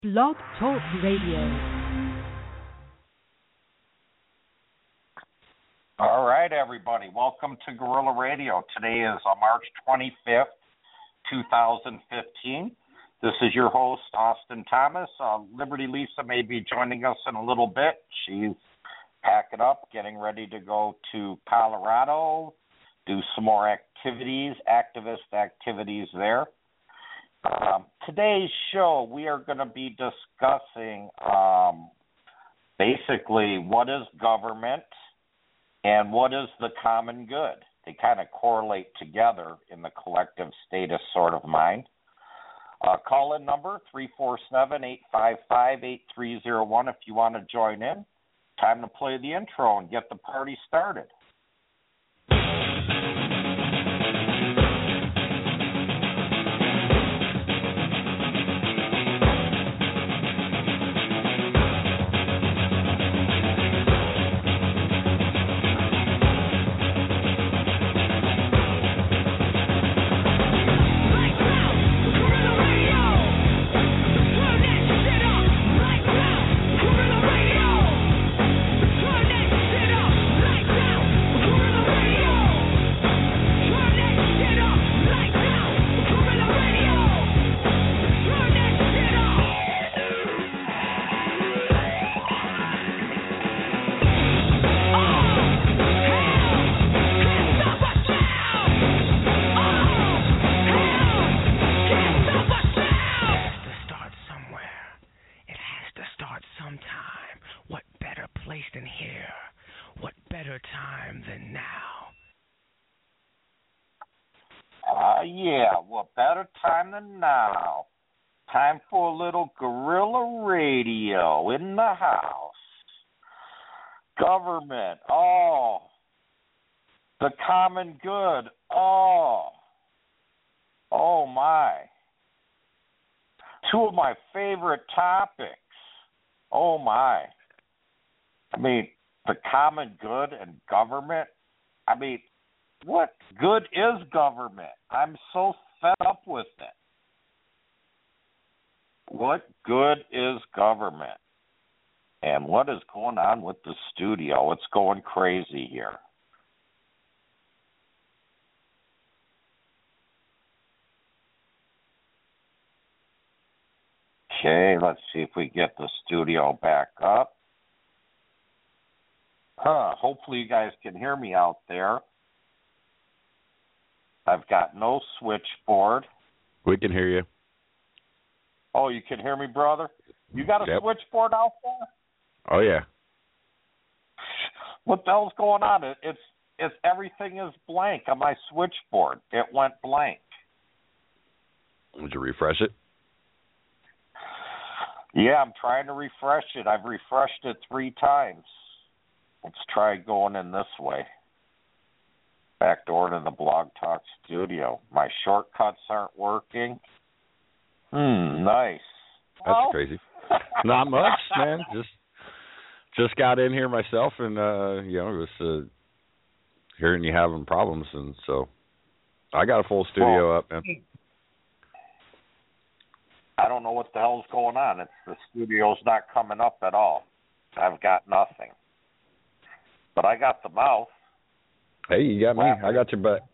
Blog Talk Radio. All right, everybody. Welcome to Guerrilla Radio. Today is March 25th, 2015. This is your host, Austin Thomas. Liberty Lisa may be joining us in a little bit. She's packing up, getting ready to go to Colorado, do some more activities, activist activities there. Today's show, we are going to be discussing basically what is government and what is the common good. They kind of correlate together in the collective status sort of mind. Call-in number 347-855-8301 if you want to join in. Time to play the intro and get the party started. What better time than now? Time for a little guerrilla radio in the house. Government, the common good, oh my. Two of my favorite topics, oh my. I mean, the common good and government, I mean, what good is government? I'm so fed up with it. What good is government? And what is going on with the studio? It's going crazy here. Okay, let's see if we get the studio back up. Hopefully you guys can hear me out there. I've got no switchboard. We can hear you. Oh, you can hear me, brother? You got a switchboard out there? Oh, yeah. What the hell's going on? It's everything is blank on my switchboard. It went blank. Would you refresh it? Yeah, I'm trying to refresh it. I've refreshed it 3 times. Let's try going in this way. Back door to the Blog Talk studio. My shortcuts aren't working. Nice. That's crazy. Not much, man. Just got in here myself, and was hearing you having problems, and so I got a full studio up, man. I don't know what the hell's going on. The studio's not coming up at all. I've got nothing, but I got the mouth. Hey, you got me. I got your back.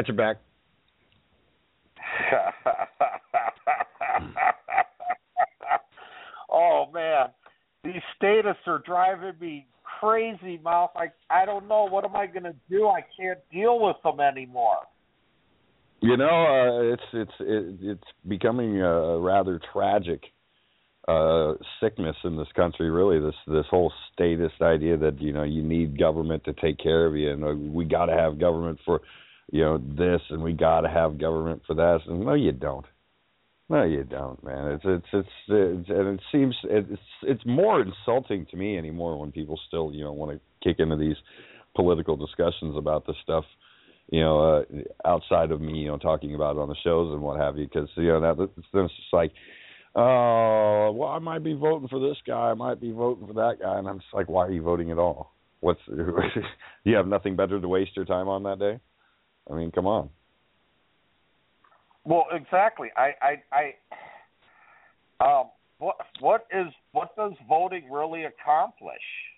Oh, man. These statists are driving me crazy, Mouth. I don't know. What am I going to do? I can't deal with them anymore. You know, it's becoming a rather tragic sickness in this country, really, this whole statist idea that, you need government to take care of you, and we got to have government for, this, and we got to have government for that. And no, you don't. No, you don't, man. And it seems it's more insulting to me anymore when people still, want to kick into these political discussions about this stuff, outside of me, talking about it on the shows and what have you, because, then it's just like, oh, well, I might be voting for this guy, I might be voting for that guy, and I'm just like, why are you voting at all? You have nothing better to waste your time on that day? I mean, come on. Well, exactly. what does voting really accomplish?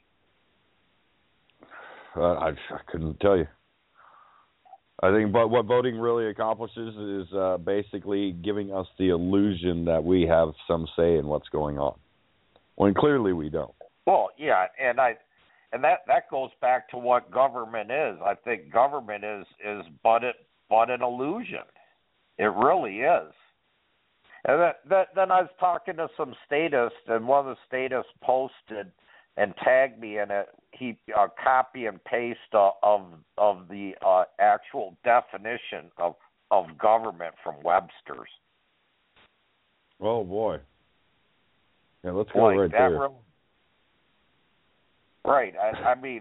I couldn't tell you. I think what voting really accomplishes is basically giving us the illusion that we have some say in what's going on, when clearly we don't. Well, yeah, and that goes back to what government is. I think government is but an illusion. It really is. And then I was talking to some statists, and one of the statists posted and tagged me in it. He copy and paste of the actual definition of government from Webster's. Oh boy! Yeah, let's go right there. Right. I mean,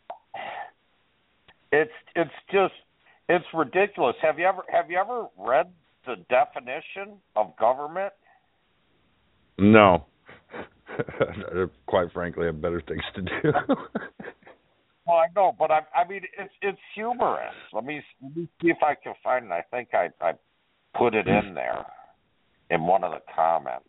it's ridiculous. Have you ever read the definition of government? No. Quite frankly, I have better things to do. Well, I know, but I mean, it's humorous. Let me see if I can find it. I think I put it in there in one of the comments.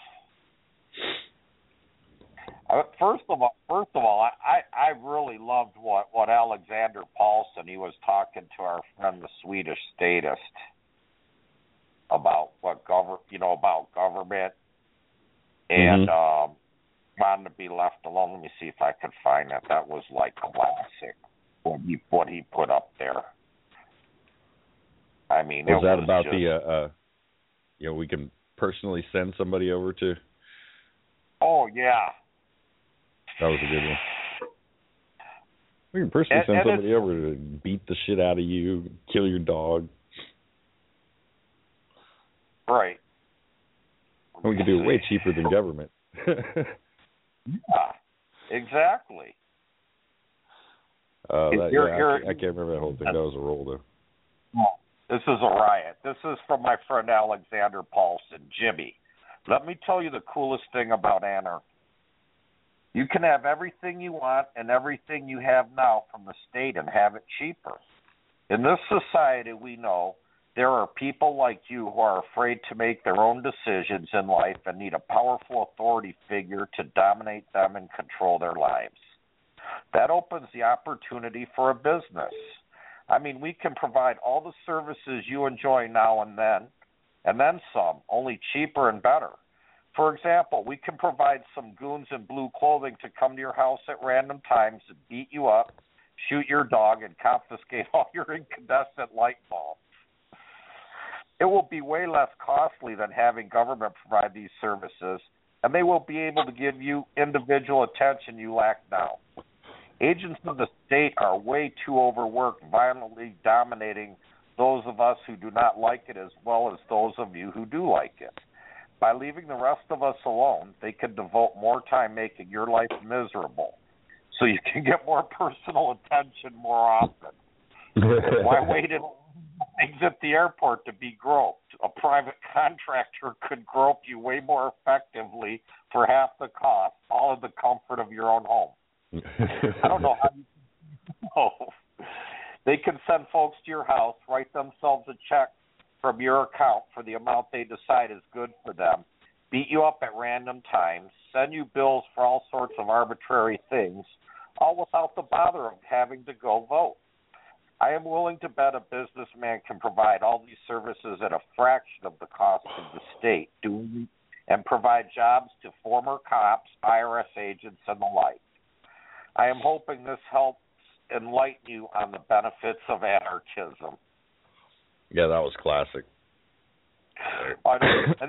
First of all, I really loved what Alexander Paulson, he was talking to our friend the Swedish statist about about government, and wanted to be left alone. Let me see if I could find it. That was like classic what he put up there. I mean, was that about just, we can personally send somebody over to? Oh yeah. That was a good one. We can personally send somebody over to beat the shit out of you, kill your dog. Right. And we can do it way cheaper than government. Yeah, exactly. I can't remember that whole thing. That was a roll, though. This is a riot. This is from my friend Alexander Paulson, Jimmy. Let me tell you the coolest thing about anarchy. You can have everything you want and everything you have now from the state and have it cheaper. In this society, we know there are people like you who are afraid to make their own decisions in life and need a powerful authority figure to dominate them and control their lives. That opens the opportunity for a business. I mean, we can provide all the services you enjoy now and then some, only cheaper and better. For example, we can provide some goons in blue clothing to come to your house at random times and beat you up, shoot your dog, and confiscate all your incandescent light bulbs. It will be way less costly than having government provide these services, and they will be able to give you individual attention you lack now. Agents of the state are way too overworked, violently dominating those of us who do not like it as well as those of you who do like it. By leaving the rest of us alone, they can devote more time making your life miserable, so you can get more personal attention more often. Why wait in things at the airport to be groped? A private contractor could grope you way more effectively for half the cost, all in the comfort of your own home. I don't know how you know. They can send folks to your house, write themselves a check from your account for the amount they decide is good for them, beat you up at random times, send you bills for all sorts of arbitrary things, all without the bother of having to go vote. I am willing to bet a businessman can provide all these services at a fraction of the cost of the state, and provide jobs to former cops, IRS agents, and the like. I am hoping this helps enlighten you on the benefits of anarchism. Yeah, that was classic. And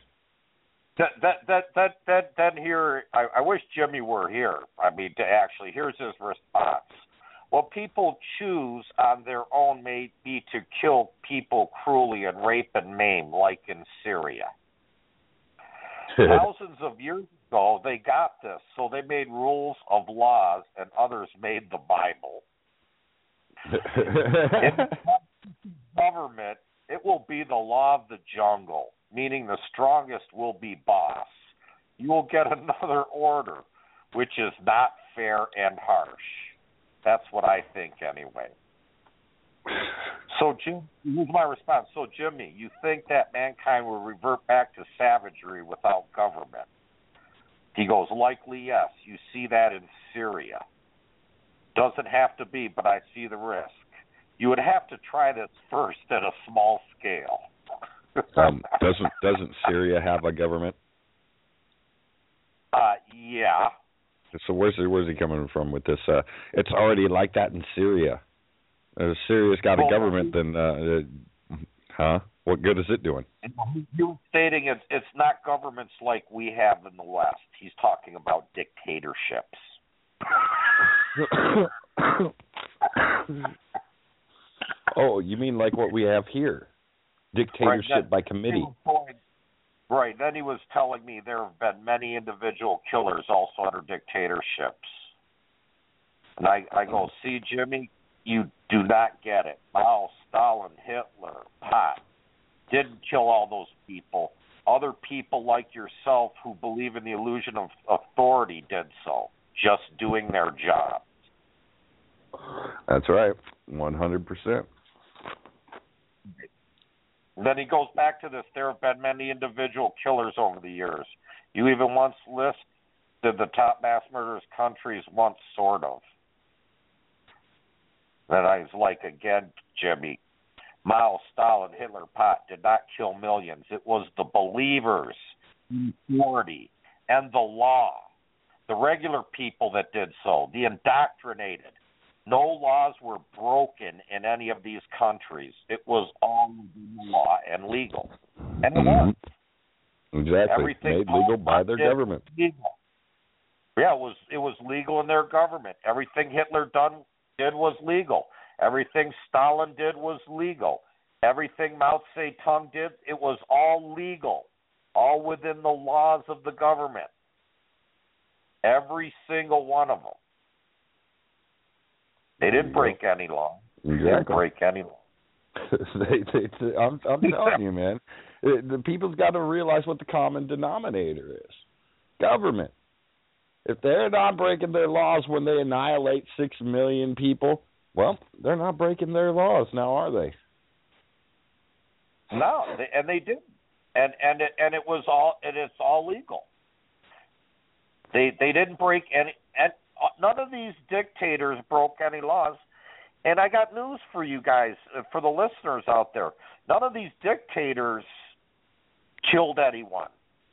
then here, I wish Jimmy were here. I mean, here's his response. What people choose on their own may be to kill people cruelly and rape and maim, like in Syria. Thousands of years ago, they got this, so they made rules of laws, and others made the Bible. In government, it will be the law of the jungle, meaning the strongest will be boss. You will get another order, which is not fair and harsh. That's what I think anyway. So, Jim, here's my response. So, Jimmy, you think that mankind will revert back to savagery without government? He goes, likely yes. You see that in Syria. Doesn't have to be, but I see the risk. You would have to try this first at a small scale. Doesn't Syria have a government? Yeah. So where's he coming from with this? It's already like that in Syria. If Syria's got a government, then what good is it doing? He was stating it's not governments like we have in the West. He's talking about dictatorships. Oh, you mean like what we have here? Dictatorship by committee. Right. Then he was telling me there have been many individual killers also under dictatorships. And I go, see, Jimmy, you do not get it. Mao, Stalin, Hitler, Pot didn't kill all those people. Other people like yourself who believe in the illusion of authority did so, just doing their job. That's right, 100%. Then he goes back to this. There have been many individual killers over the years. You even once listed the top mass murderous countries once, sort of. Then I was like, again, Jimmy, Mao, Stalin, Hitler, Pot did not kill millions. It was the believers, authority, and the law, the regular people that did so, the indoctrinated. No laws were broken in any of these countries. It was all within the law and legal. And it was. Exactly. Everything made legal by their government. Legal. Yeah, it was legal in their government. Everything Hitler did was legal. Everything Stalin did was legal. Everything Mao Zedong did, it was all legal, all within the laws of the government. Every single one of them. They didn't break any law. Exactly. They didn't break any law. I'm telling you, man. The people's got to realize what the common denominator is. Government. If they're not breaking their laws when they annihilate 6 million people, well, they're not breaking their laws now, are they? No, they didn't. And it's all legal. They didn't break any, and none of these dictators broke any laws. And I got news for you guys, for the listeners out there. None of these dictators killed anyone.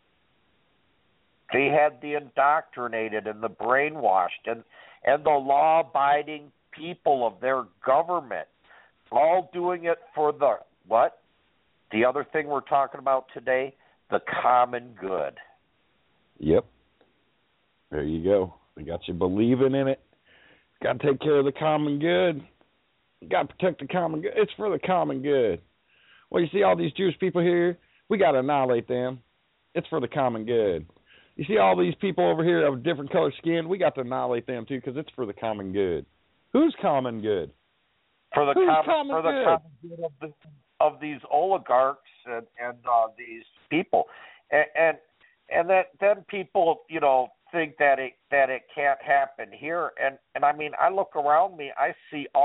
They had the indoctrinated and the brainwashed and the law-abiding people of their government, all doing it for the, what? The other thing we're talking about today, the common good. Yep. There you go. They got you believing in it. Got to take care of the common good. Got to protect the common good. It's for the common good. Well, you see all these Jewish people here? We got to annihilate them. It's for the common good. You see all these people over here of different colored skin? We got to annihilate them too because it's for the common good. Who's common good? For the common good of these oligarchs and these people, and that then people think that it can't happen here. And I mean, I look around me, I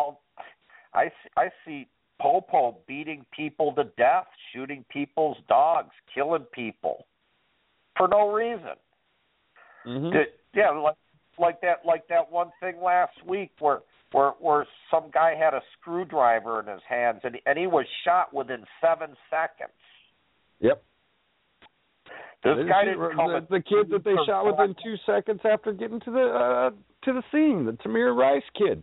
see Popo beating people to death, shooting people's dogs, killing people for no reason. Mm-hmm. Like that one thing last week where some guy had a screwdriver in his hands and he was shot within 7 seconds. Yep. This guy didn't come. The kid that they shot within 2 seconds after getting to the scene, the Tamir Rice kid.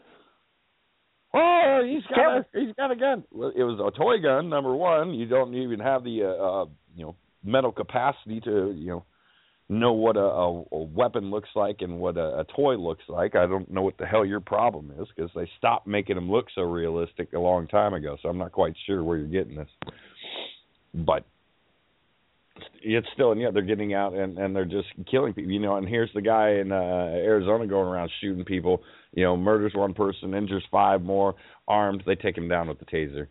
Oh, he's got a gun. Well, it was a toy gun. Number one, you don't even have the mental capacity to know what a weapon looks like and what a toy looks like. I don't know what the hell your problem is because they stopped making them look so realistic a long time ago. So I'm not quite sure where you're getting this, but it's still, and they're getting out and they're just killing people, and here's the guy in Arizona going around shooting people, murders one person, injures 5 more, armed, they take him down with the taser.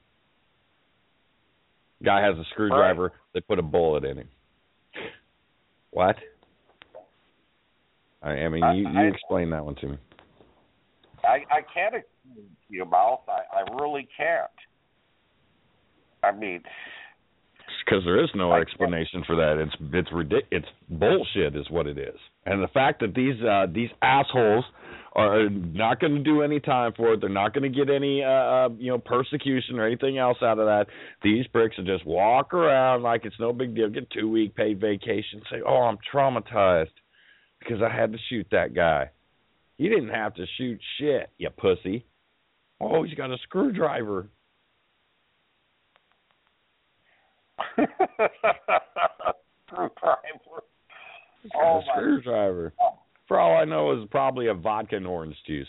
Guy has a screwdriver, right. They put a bullet in him. What? I mean, you explain that one to me. I can't explain to you, Mouth. I really can't. I mean, because there is no explanation for that. It's ridiculous. It's bullshit, is what it is. And the fact that these assholes are not going to do any time for it, they're not going to get any persecution or anything else out of that. These pricks will just walk around like it's no big deal, get 2-week paid vacation, say, "Oh, I'm traumatized because I had to shoot that guy." You didn't have to shoot shit, you pussy. Oh, he's got a screwdriver. Screwdriver. A screwdriver. For all I know, is probably a vodka and orange juice.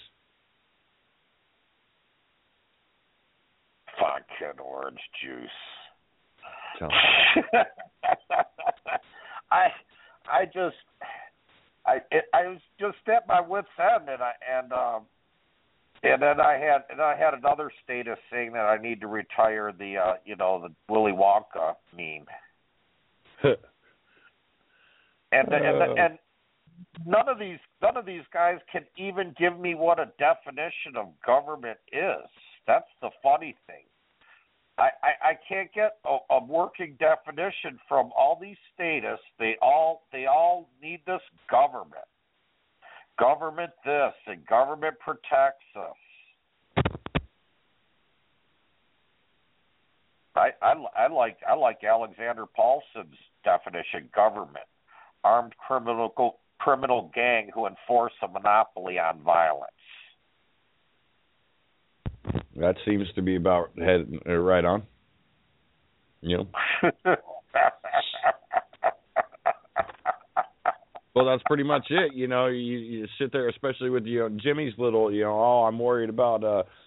Vodka and orange juice. Tell I was just at my wit's end, and then I had another status saying that I need to retire the Willy Wonka meme. and none of these guys can even give me what a definition of government is. That's the funny thing. I can't get a working definition from all these statists. They all need this government. Government this and government protects us. I like Alexander Paulson's definition. Government, armed criminal gang who enforce a monopoly on violence. That seems to be about right on. Well, that's pretty much it. You sit there, especially with Jimmy's little, I'm worried about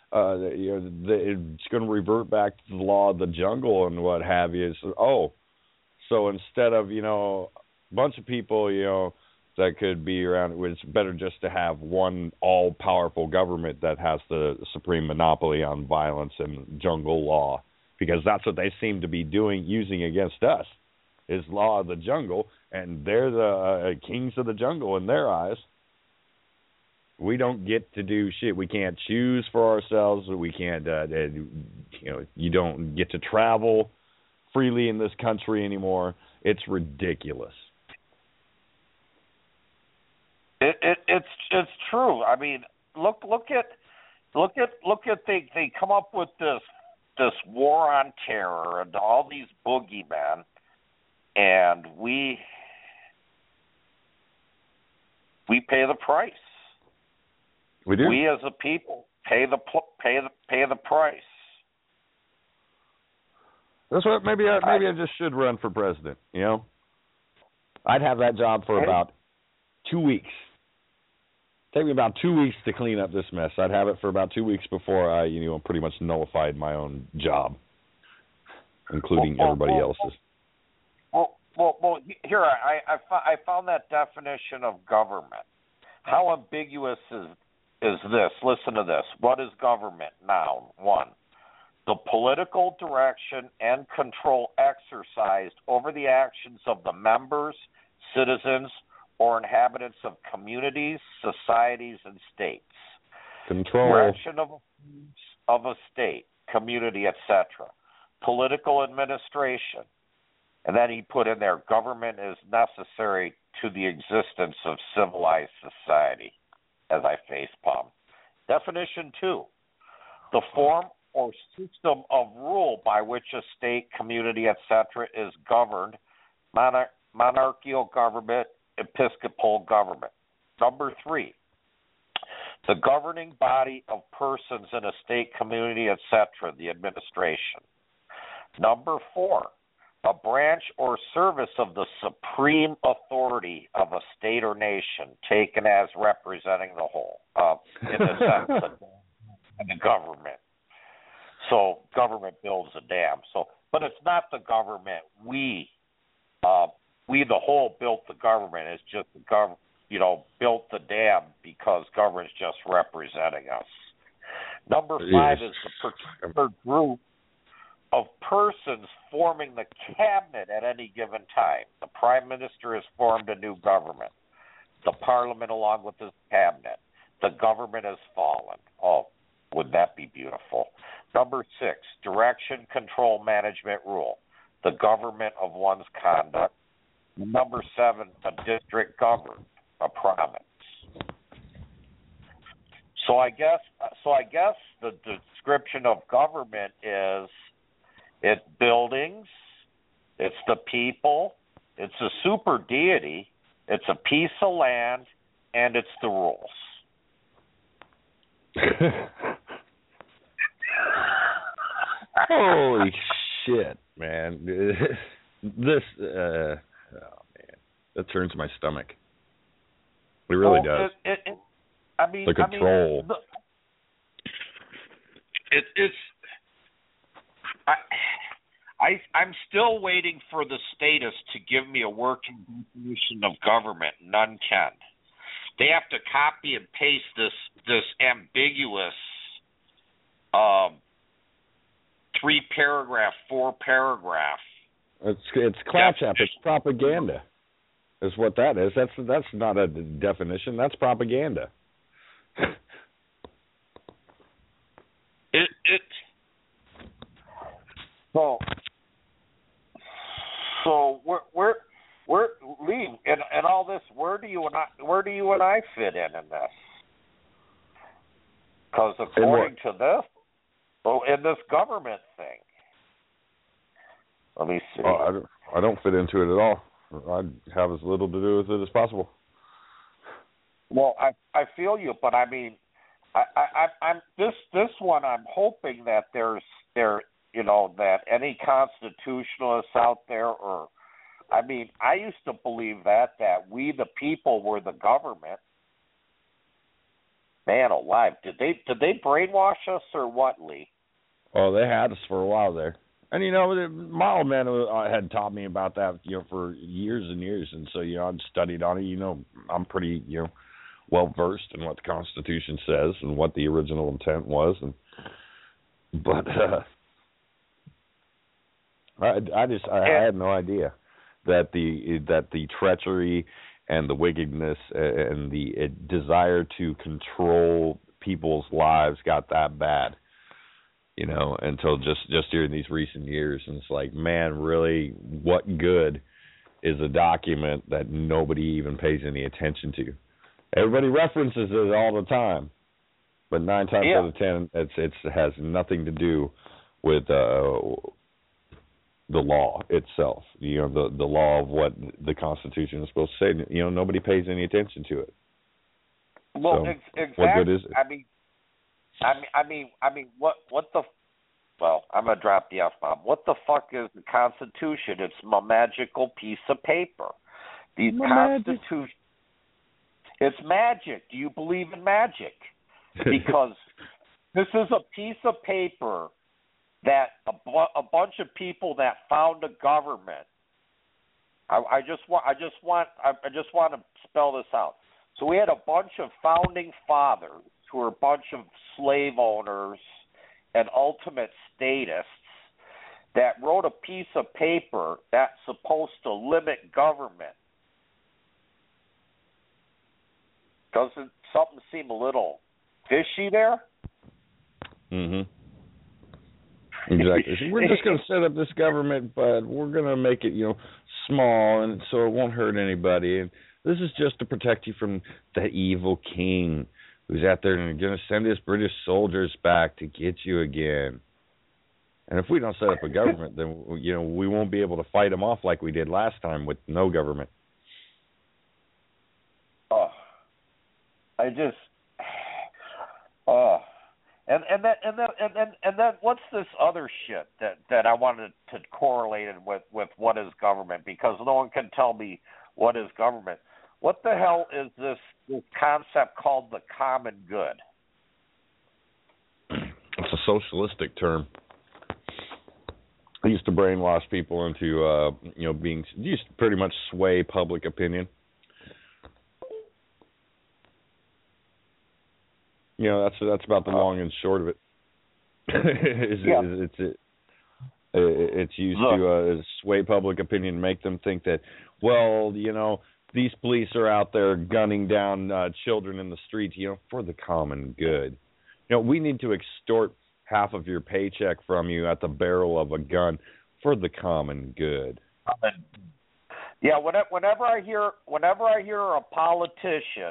it's going to revert back to the law of the jungle and what have you. So instead of a bunch of people, that could be around, it's better just to have one all-powerful government that has the supreme monopoly on violence and jungle law, because that's what they seem to be using against us, is law of the jungle, and they're the kings of the jungle in their eyes. We don't get to do shit. We can't choose for ourselves. We can't, you don't get to travel freely in this country anymore. It's ridiculous. It's true. I mean, look at they come up with this war on terror and all these boogeymen, and we pay the price. We do. We as a people pay the price. That's what maybe I just should run for president. I'd have that job for about 2 weeks. Take me about 2 weeks to clean up this mess. I'd have it for about 2 weeks before I, pretty much nullified my own job, including everybody else's. Well. Here I found that definition of government. How ambiguous is this? Listen to this. What is government? Noun. 1. The political direction and control exercised over the actions of the members, citizens, or inhabitants of communities, societies, and states. Control. Direction of a state, community, etc. Political administration. And then he put in there, government is necessary to the existence of civilized society, as I facepalm. Definition 2. The form or system of rule by which a state, community, etc. is governed, monarchical government, episcopal government. Number 3, the governing body of persons in a state, community, etc., the administration. Number 4, a branch or service of the supreme authority of a state or nation, taken as representing the whole, in the sense of the government. So government builds a dam. But it's not the government. We the whole built the government. It's just built the dam because government's just representing us. Number 5 is the particular group of persons forming the cabinet at any given time. The prime minister has formed a new government. The parliament along with his cabinet. The government has fallen. Oh, would that be beautiful? Number 6, direction, control, management, rule. the government of one's conduct. Number 7, a district governed, a province. So I guess the description of government is it's buildings, it's the people, it's a super deity, it's a piece of land, and it's the rules. Holy shit, man! This, oh man, that turns my stomach. It really does. I mean, the control. I'm still waiting for the statists to give me a working definition of government. None can. They have to copy and paste this ambiguous 3-paragraph, 4-paragraph. It's claptrap. It's propaganda. Is what that is. That's not a definition. That's propaganda. So we're Lee, and all this. Where do you and I fit in this? Because according to this, in this government thing, let me see. I don't fit into it at all. I'd have as little to do with it as possible. Well, I feel you, but I mean, I'm this one. I'm hoping that that any constitutionalists out there, or I mean, I used to believe that we the people were the government. Man alive, did they brainwash us or what, Lee? Oh, they had us for a while there. And, my old man had taught me about that, for years and years. And so, I'd studied on it. I'm pretty, well-versed in what the Constitution says and what the original intent was. But I had no idea that the treachery and the wickedness and the desire to control people's lives got that bad. Until just during these recent years. And it's like, man, really, what good is a document that nobody even pays any attention to? Everybody references it all the time, but 9 times out of 10, it has nothing to do with the law itself. The law of what the Constitution is supposed to say. Nobody pays any attention to it. Well, so, exactly. What good is it? I mean, what the? Well, I'm gonna drop the F-bomb. What the fuck is the Constitution? It's a magical piece of paper. The Constitution. It's magic. Do you believe in magic? Because this is a piece of paper that a bunch of people that found a government. I just want to spell this out. So we had a bunch of founding fathers who were a bunch of slave owners and ultimate statists that wrote a piece of paper that's supposed to limit government. Doesn't something seem a little fishy there? Mm-hmm. Exactly. So we're just going to set up this government, but we're going to make it, small, and so it won't hurt anybody. And this is just to protect you from the evil king who's out there and going to send his British soldiers back to get you again. And if we don't set up a government, then, we won't be able to fight them off like we did last time with no government. And then what's this other shit that I wanted to correlate it with what is government, because no one can tell me what is government. What the hell is this concept called the common good? It's a socialistic term. It used to brainwash people into used to pretty much sway public opinion. That's about the long and short of it. It's used to sway public opinion, make them think that, these police are out there gunning down children in the streets, for the common good. We need to extort half of your paycheck from you at the barrel of a gun. for the common good. Yeah, whenever I hear a politician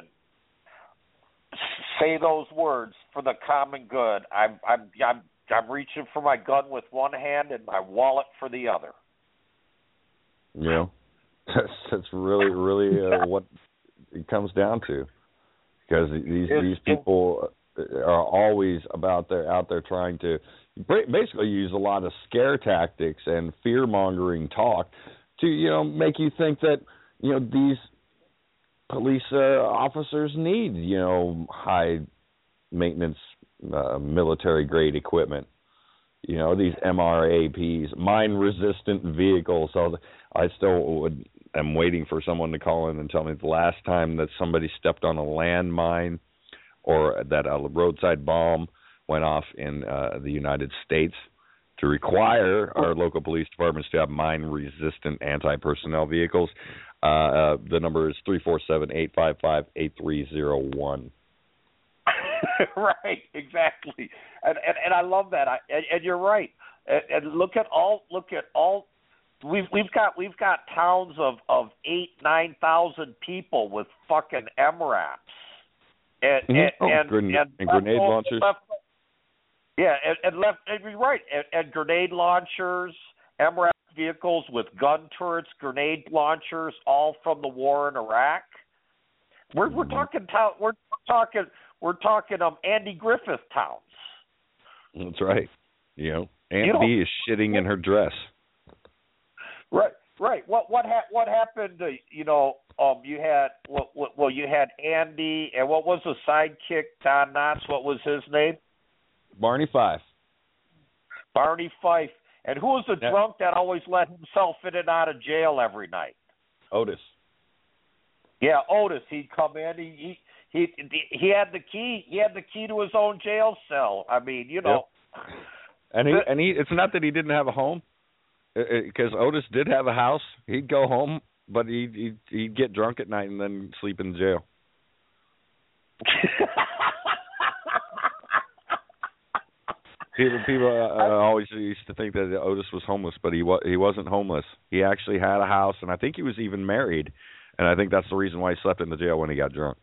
say those words, for the common good, I'm reaching for my gun with one hand and my wallet for the other. You know, that's really what it comes down to, because these people are always out there trying to basically use a lot of scare tactics and fear-mongering talk to make you think that these police officers need high maintenance military grade equipment, these MRAPs, mine resistant vehicles. So I still am waiting for someone to call in and tell me the last time that somebody stepped on a landmine or that a roadside bomb went off in the United States to require our local police departments to have mine-resistant anti-personnel vehicles. The number is 347-855-8301. Right, exactly, and I love that. And you're right. And look at all. We've got towns of 8,000-9,000 people with fucking MRAPs and grenade launchers. And grenade launchers, MRAP vehicles with gun turrets, grenade launchers, all from the war in Iraq. We're talking Andy Griffith towns. That's right. Andy is shitting in her dress. Right. What happened? You had Andy, and what was the sidekick? Don Knotts. What was his name? Barney Fife. And who was the drunk that always let himself in and out of jail every night? Otis. Yeah, Otis. He'd come in. He had the key. He had the key to his own jail cell. I mean, Yep. And he. It's not that he didn't have a home, because Otis did have a house. He'd go home, but he'd get drunk at night and then sleep in jail. People always used to think that Otis was homeless, but he wasn't homeless. He actually had a house, and I think he was even married, and I think that's the reason why he slept in the jail when he got drunk.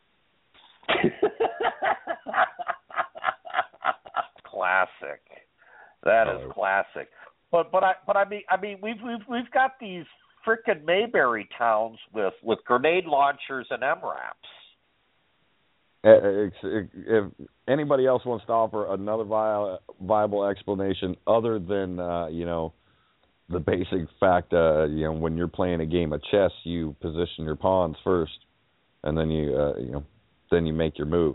Classic. That is classic. But I mean we've got these frickin' Mayberry towns with grenade launchers and MRAPs. If anybody else wants to offer another viable explanation other than the basic fact, when you're playing a game of chess, you position your pawns first, and then you make your move.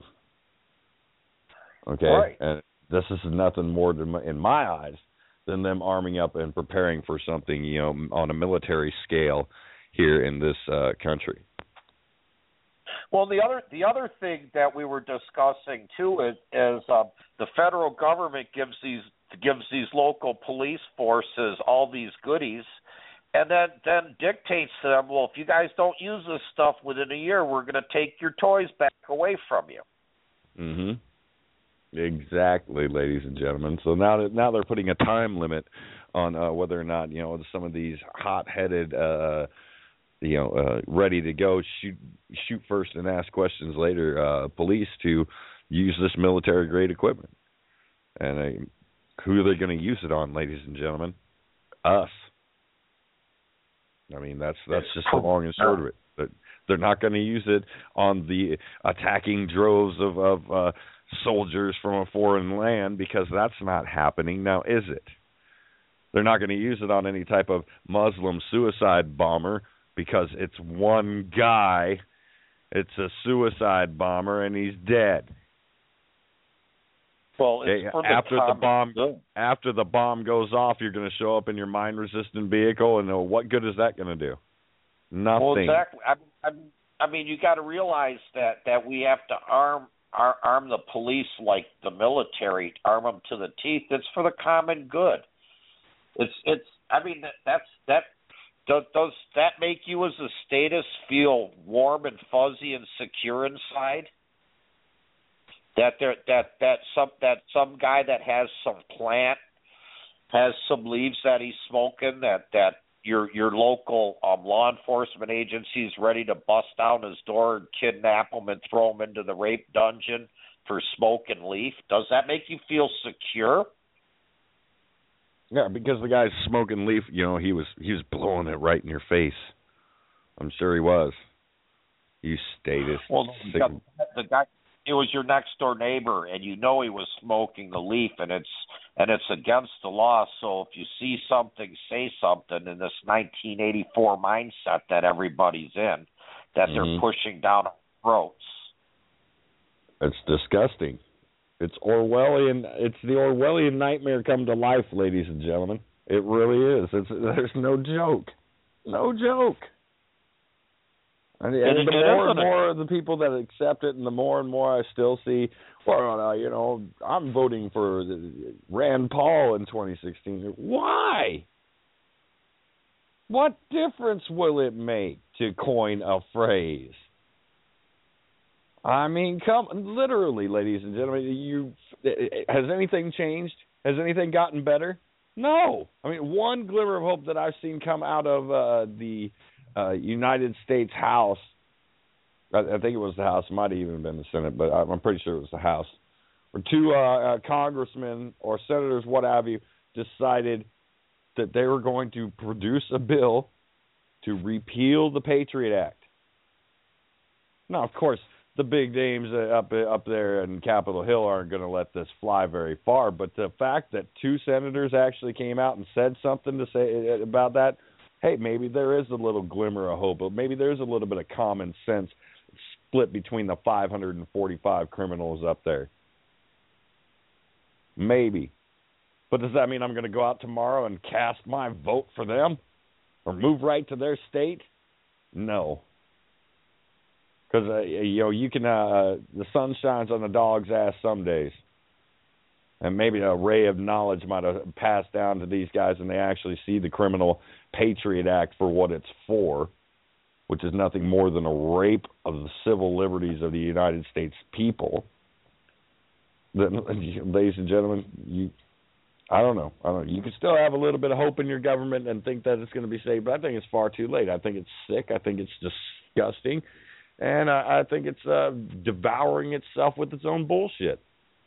Okay, right. And this is nothing more in my eyes than them arming up and preparing for something on a military scale here in this country. Well, the other thing that we were discussing too is the federal government gives these local police forces all these goodies, and then dictates to them, well, if you guys don't use this stuff within a year, we're going to take your toys back away from you. Mhm. Exactly, ladies and gentlemen. So now they're putting a time limit on whether or not some of these hot-headed. Ready to go, shoot first and ask questions later, police to use this military-grade equipment. And who are they going to use it on, ladies and gentlemen? Us. I mean, that's just the long and short of it. But they're not going to use it on the attacking droves of soldiers from a foreign land, because that's not happening now, is it? They're not going to use it on any type of Muslim suicide bomber, because it's one guy, it's a suicide bomber, and he's dead. Well, it's after the bomb goes off, you're going to show up in your mine-resistant vehicle, and what good is that going to do? Nothing. Well, exactly. I mean, you got to realize that we have to arm the police like the military, arm them to the teeth. It's for the common good. Does that make you as a statist feel warm and fuzzy and secure inside? That some guy that has some plant has some leaves that he's smoking that your local law enforcement agency is ready to bust down his door and kidnap him and throw him into the rape dungeon for smoking leaf? Does that make you feel secure? Yeah, because the guy's smoking leaf, he was blowing it right in your face. I'm sure he was. You statist. Well, the guy, it was your next door neighbor, and he was smoking the leaf, and it's against the law. So if you see something, say something in this 1984 mindset that everybody's in, that they're pushing down our throats. It's disgusting. It's Orwellian. It's the Orwellian nightmare come to life, ladies and gentlemen. It really is. There's no joke. No joke. And the more and more of the people that accept it, and the more I still see, I'm voting for Rand Paul in 2016. Why? What difference will it make, to coin a phrase? I mean, literally, ladies and gentlemen, has anything changed? Has anything gotten better? No. I mean, one glimmer of hope that I've seen come out of the United States House, I think it was the House, it might have even been the Senate, but I'm pretty sure it was the House, where two congressmen or senators, what have you, decided that they were going to produce a bill to repeal the Patriot Act. Now, of course, the big names up there in Capitol Hill aren't going to let this fly very far, but the fact that two senators actually came out and said something to say about that, hey, maybe there is a little glimmer of hope, but maybe there's a little bit of common sense split between the 545 criminals up there. Maybe. But does that mean I'm going to go out tomorrow and cast my vote for them or move right to their state? No. Because, you can, the sun shines on the dog's ass some days. And maybe a ray of knowledge might have passed down to these guys, and they actually see the criminal Patriot Act for what it's for, which is nothing more than a rape of the civil liberties of the United States people. Then, ladies and gentlemen, I don't know. You can still have a little bit of hope in your government and think that it's going to be safe, but I think it's far too late. I think it's sick. I think it's disgusting. And I think it's devouring itself with its own bullshit.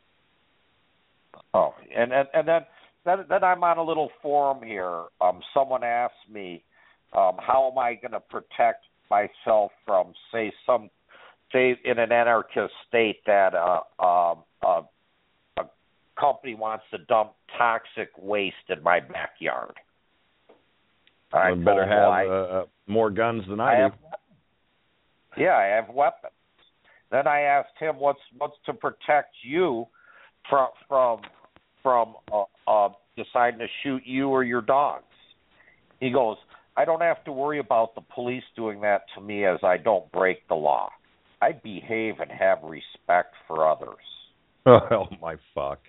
Oh, and then I'm on a little forum here. Someone asked me, how am I going to protect myself from, say in an anarchist state that a company wants to dump toxic waste in my backyard. I better have more guns than I do. Yeah, I have weapons. Then I asked him, what's to protect you from deciding to shoot you or your dogs? He goes, I don't have to worry about the police doing that to me, as I don't break the law. I behave and have respect for others. Oh, my fuck.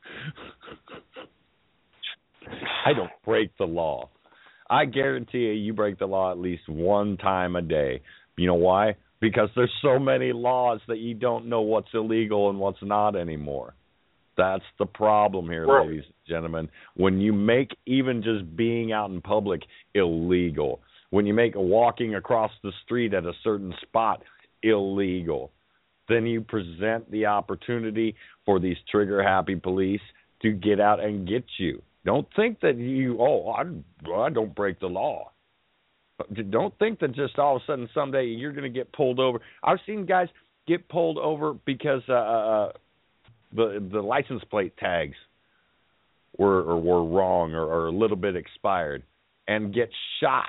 I don't break the law. I guarantee you break the law at least one time a day. You know why? Because there's so many laws that you don't know what's illegal and what's not anymore. That's the problem here, ladies and gentlemen. When you make even just being out in public illegal, when you make walking across the street at a certain spot illegal, then you present the opportunity for these trigger-happy police to get out and get you. Don't think that I don't break the law. Don't think that just all of a sudden someday you're going to get pulled over. I've seen guys get pulled over because the license plate tags were wrong or a little bit expired, and get shot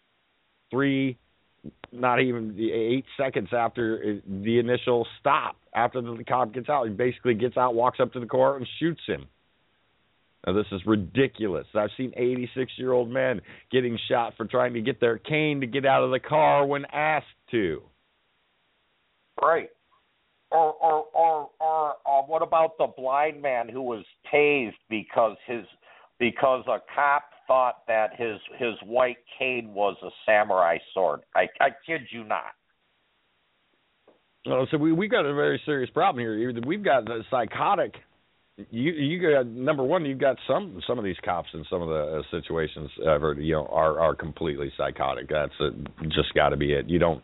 8 seconds after the initial stop. After the cop gets out, he basically gets out, walks up to the car, and shoots him. Now, this is ridiculous. I've seen 86-year-old men getting shot for trying to get their cane to get out of the car when asked to. Right. Or what about the blind man who was tased because a cop thought that his white cane was a samurai sword? I kid you not. So we got a very serious problem here. We've got a psychotic you got, number one, you've got some of these cops in some of the situations I've heard, are completely psychotic. That's just got to be it. You don't,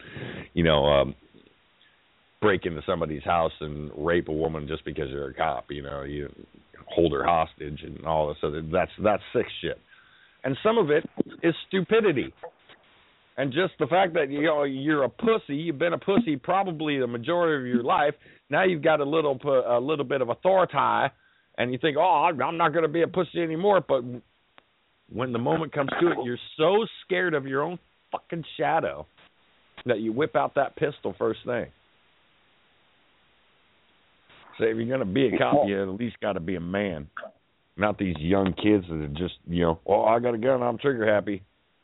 break into somebody's house and rape a woman just because you're a cop. You hold her hostage and all this other. That's sick shit. And some of it is stupidity. And just the fact that you're a pussy, you've been a pussy probably the majority of your life. Now you've got a little bit of authority, and you think, I'm not going to be a pussy anymore. But when the moment comes to it, you're so scared of your own fucking shadow that you whip out that pistol first thing. So if you're going to be a cop, you at least got to be a man, not these young kids that are just, I got a gun, I'm trigger happy.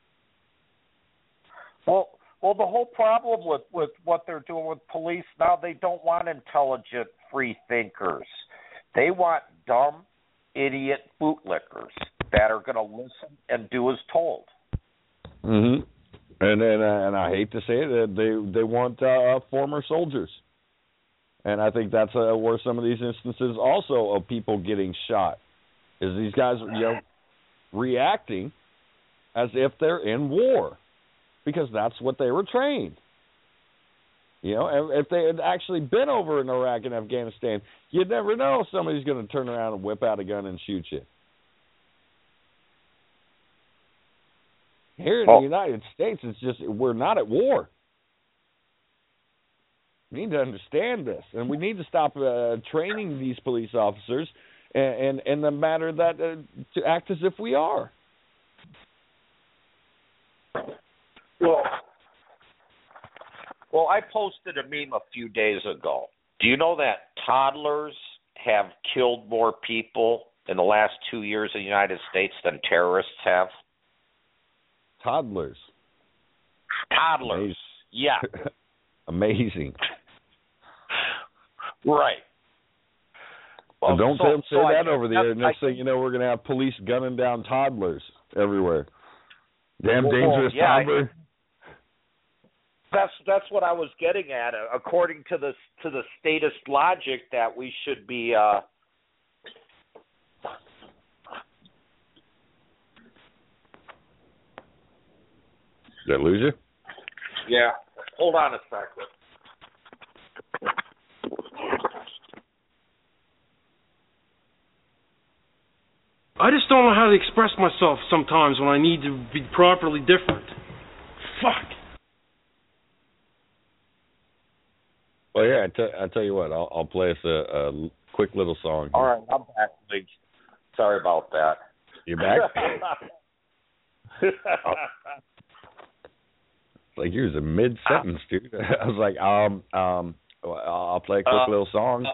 Well, the whole problem with what they're doing with police now, they don't want intelligent free thinkers. They want dumb, idiot bootlickers that are going to listen and do as told. Mm-hmm. And I hate to say it, they want former soldiers. And I think that's where some of these instances also of people getting shot is these guys, reacting as if they're in war. Because that's what they were trained. If they had actually been over in Iraq and Afghanistan, you'd never know if somebody's going to turn around and whip out a gun and shoot you. Here in the United States, it's just we're not at war. We need to understand this, and we need to stop training these police officers in the matter that to act as if we are. Well, I posted a meme a few days ago. Do you know that toddlers have killed more people in the last 2 years in the United States than terrorists have? Toddlers. Amazing. Yeah. Amazing. Right. Well, don't say that over the air. Next thing you know, we're going to have police gunning down toddlers everywhere. Damn dangerous toddler. That's what I was getting at. According to the statist logic, that we should be. Did I lose you? Yeah. Hold on a second. I just don't know how to express myself sometimes when I need to be properly different. Fuck. Well, yeah, I tell you what, I'll play us a quick little song. All right, I'm back, Lee. Sorry about that. You're back? Like you was a mid-sentence, dude. I was like, I'll play a quick little song.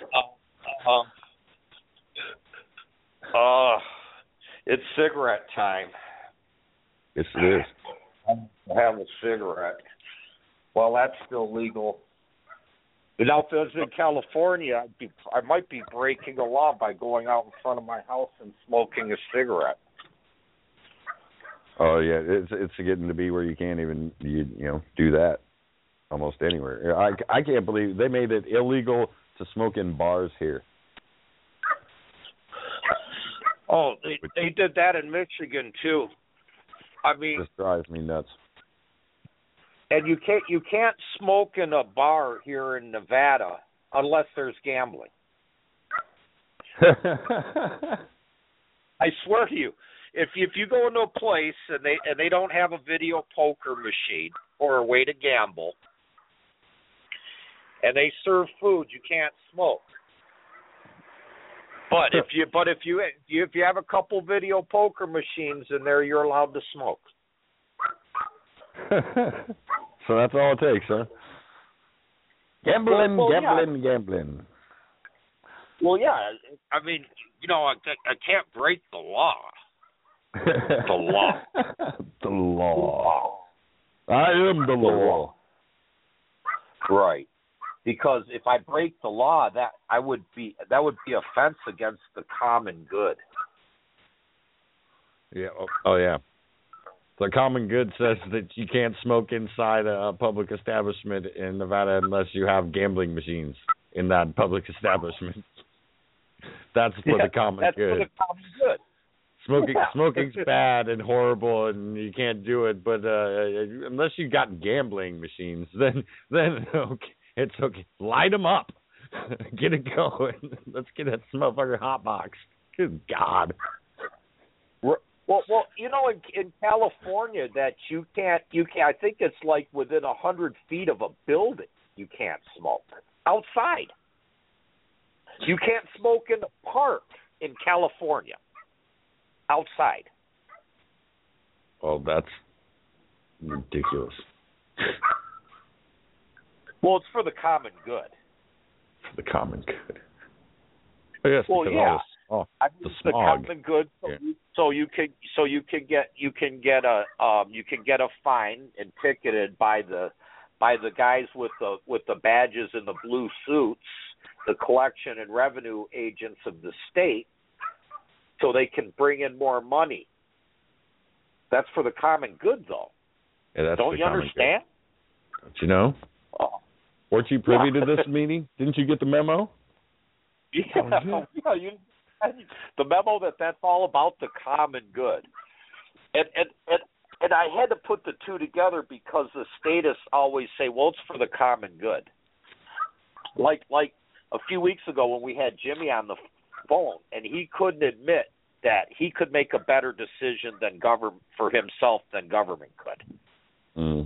It's cigarette time. Yes, it is. I have a cigarette. Well, that's still legal. Now, if it was in California, I might be breaking the law by going out in front of my house and smoking a cigarette. Oh yeah, it's getting to be where you can't even do that almost anywhere. I can't believe they made it illegal to smoke in bars here. Oh, they did that in Michigan too. I mean, this drives me nuts. And you can't smoke in a bar here in Nevada unless there's gambling. I swear to you, if you go into a place and they don't have a video poker machine or a way to gamble, and they serve food, you can't smoke. But if you have a couple video poker machines in there, you're allowed to smoke. So that's all it takes, huh? Gambling. Well, yeah. I mean, I can't break the law. The law. The law. I am the law. Right. Because if I break the law, that would be offense against the common good. Yeah. Oh yeah. The common good says that you can't smoke inside a public establishment in Nevada unless you have gambling machines in that public establishment. That's for the common that's good. for the common good. Smoking's bad and horrible, and you can't do it. But unless you got gambling machines, then okay, it's okay. Light them up, get it going. Let's get that motherfucker hot box. Good God. Well, in California, that you can't. I think it's like within 100 feet of a building, you can't smoke outside. You can't smoke in the park in California. Outside. Oh, that's ridiculous. Well, it's for the common good. For the common good. Oh, yes, well, yeah. I mean, the it's smog. The common good. So you can get a fine and ticketed by the guys with the badges and the blue suits, the collection and revenue agents of the state, so they can bring in more money. That's for the common good, though. Yeah, that's Don't you understand? Good. Don't you know? Oh. Weren't you privy to this meeting? Didn't you get the memo? Yeah, the memo that's all about the common good. And I had to put the two together because the statists always say, well, it's for the common good. Like a few weeks ago when we had Jimmy on the phone, and he couldn't admit that he could make a better decision for himself than government could.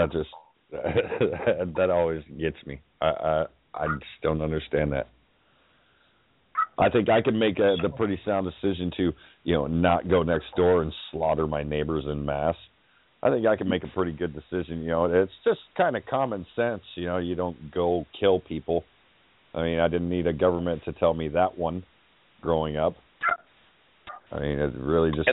That always gets me. I just don't understand that. I think I can make the pretty sound decision to, not go next door and slaughter my neighbors en masse. I think I can make a pretty good decision. It's just kind of common sense. You don't go kill people. I mean, I didn't need a government to tell me that one growing up. I mean, it really just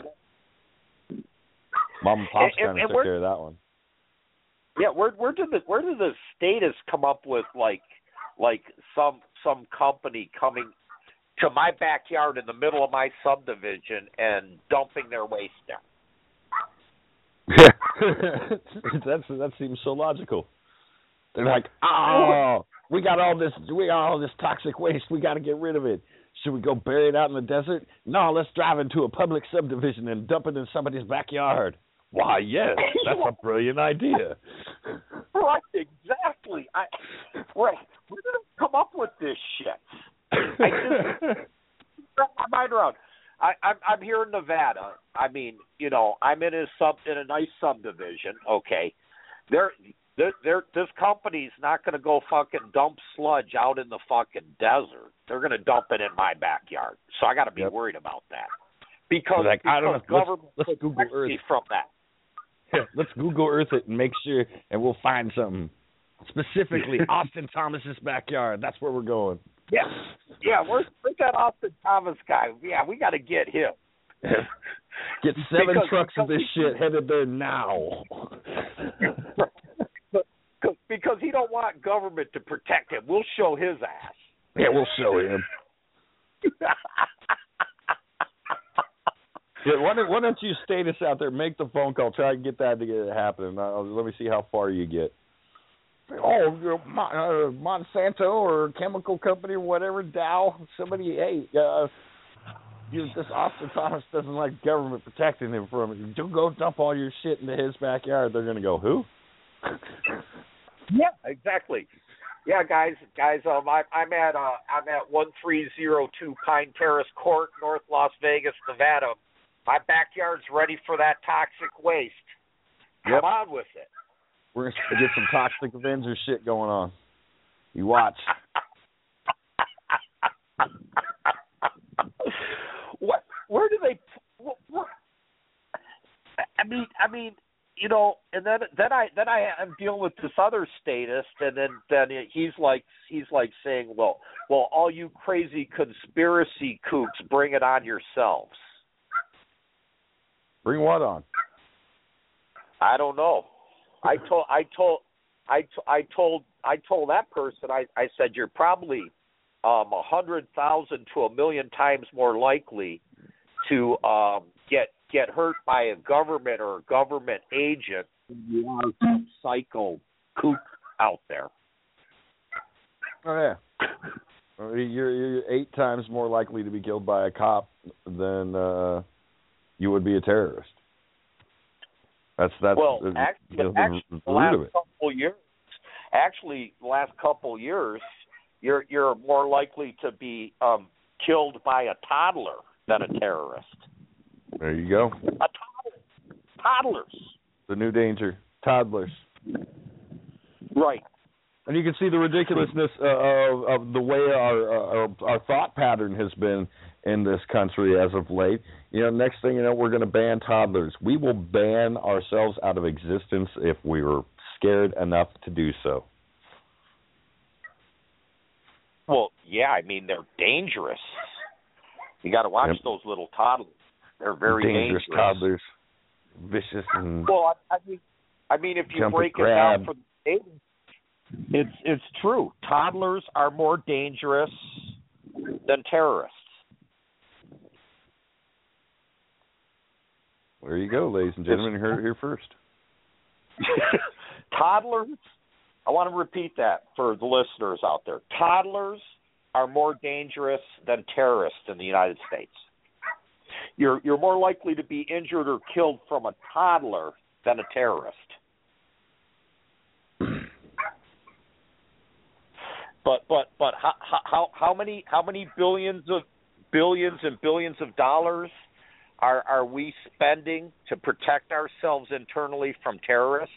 mom and pops kind of took care of that one. Yeah, where did the statists come up with like some company coming to my backyard in the middle of my subdivision and dumping their waste there? That seems so logical. They're like, we got all this toxic waste. We got to get rid of it. Should we go bury it out in the desert? No, let's drive into a public subdivision and dump it in somebody's backyard. Why, yes, that's a brilliant idea. Right, exactly. Where did they come up with this shit? I just wrap my mind around. I'm here in Nevada. I mean, I'm in a nice subdivision. Okay, this company's not going to go fucking dump sludge out in the fucking desert. They're going to dump it in my backyard. So I got to be worried about that because I don't know. Government let's Google Earth me from that. Yeah, let's Google Earth it and make sure, and we'll find something specifically Austin Thomas's backyard. That's where we're going. Yeah, where's that Austin Thomas guy? Yeah, we got to get him. Get 7 trucks of this shit headed there now. Because he don't want government to protect him. We'll show his ass. Yeah, we'll show him. Yeah, why don't you status out there, make the phone call, try and get that to get it happening. Let me see how far you get. Monsanto or chemical company or whatever, Dow, somebody, hey, this Austin Thomas doesn't like government protecting him from it. Don't go dump all your shit into his backyard. They're going to go, who? Yeah, exactly. Yeah, guys, I'm at 1302 Pine Terrace Court, North Las Vegas, Nevada. My backyard's ready for that toxic waste. Come on with it. We're going to get some Toxic Avenger shit going on. You watch. Where do they? What? I mean, and then I am dealing with this other statist, and then he's like saying, well, all you crazy conspiracy kooks, bring it on yourselves. Bring what on? I don't know. I told that person. I said you're probably 100,000 to 1,000,000 times more likely to get hurt by a government or a government agent than you are some psycho kook out there. Oh yeah. You're 8 times more likely to be killed by a cop than you would be a terrorist. That's well, the last root of it. Last couple years, you're more likely to be killed by a toddler than a terrorist. There you go. Toddlers. The new danger. Toddlers. Right. And you can see the ridiculousness of the way our thought pattern has been in this country as of late. Next thing you know, we're going to ban toddlers. We will ban ourselves out of existence if we were scared enough to do so. Well, yeah, I mean, they're dangerous. You got to watch those little toddlers. They're very dangerous. Toddlers, vicious and. Well, I mean, if you break it down for the data, it's true. Toddlers are more dangerous than terrorists. There you go, ladies and gentlemen. You heard it here first. Toddlers, I want to repeat that for the listeners out there. Toddlers are more dangerous than terrorists in the United States. You're more likely to be injured or killed from a toddler than a terrorist. But how many billions and billions of dollars are we spending to protect ourselves internally from terrorists?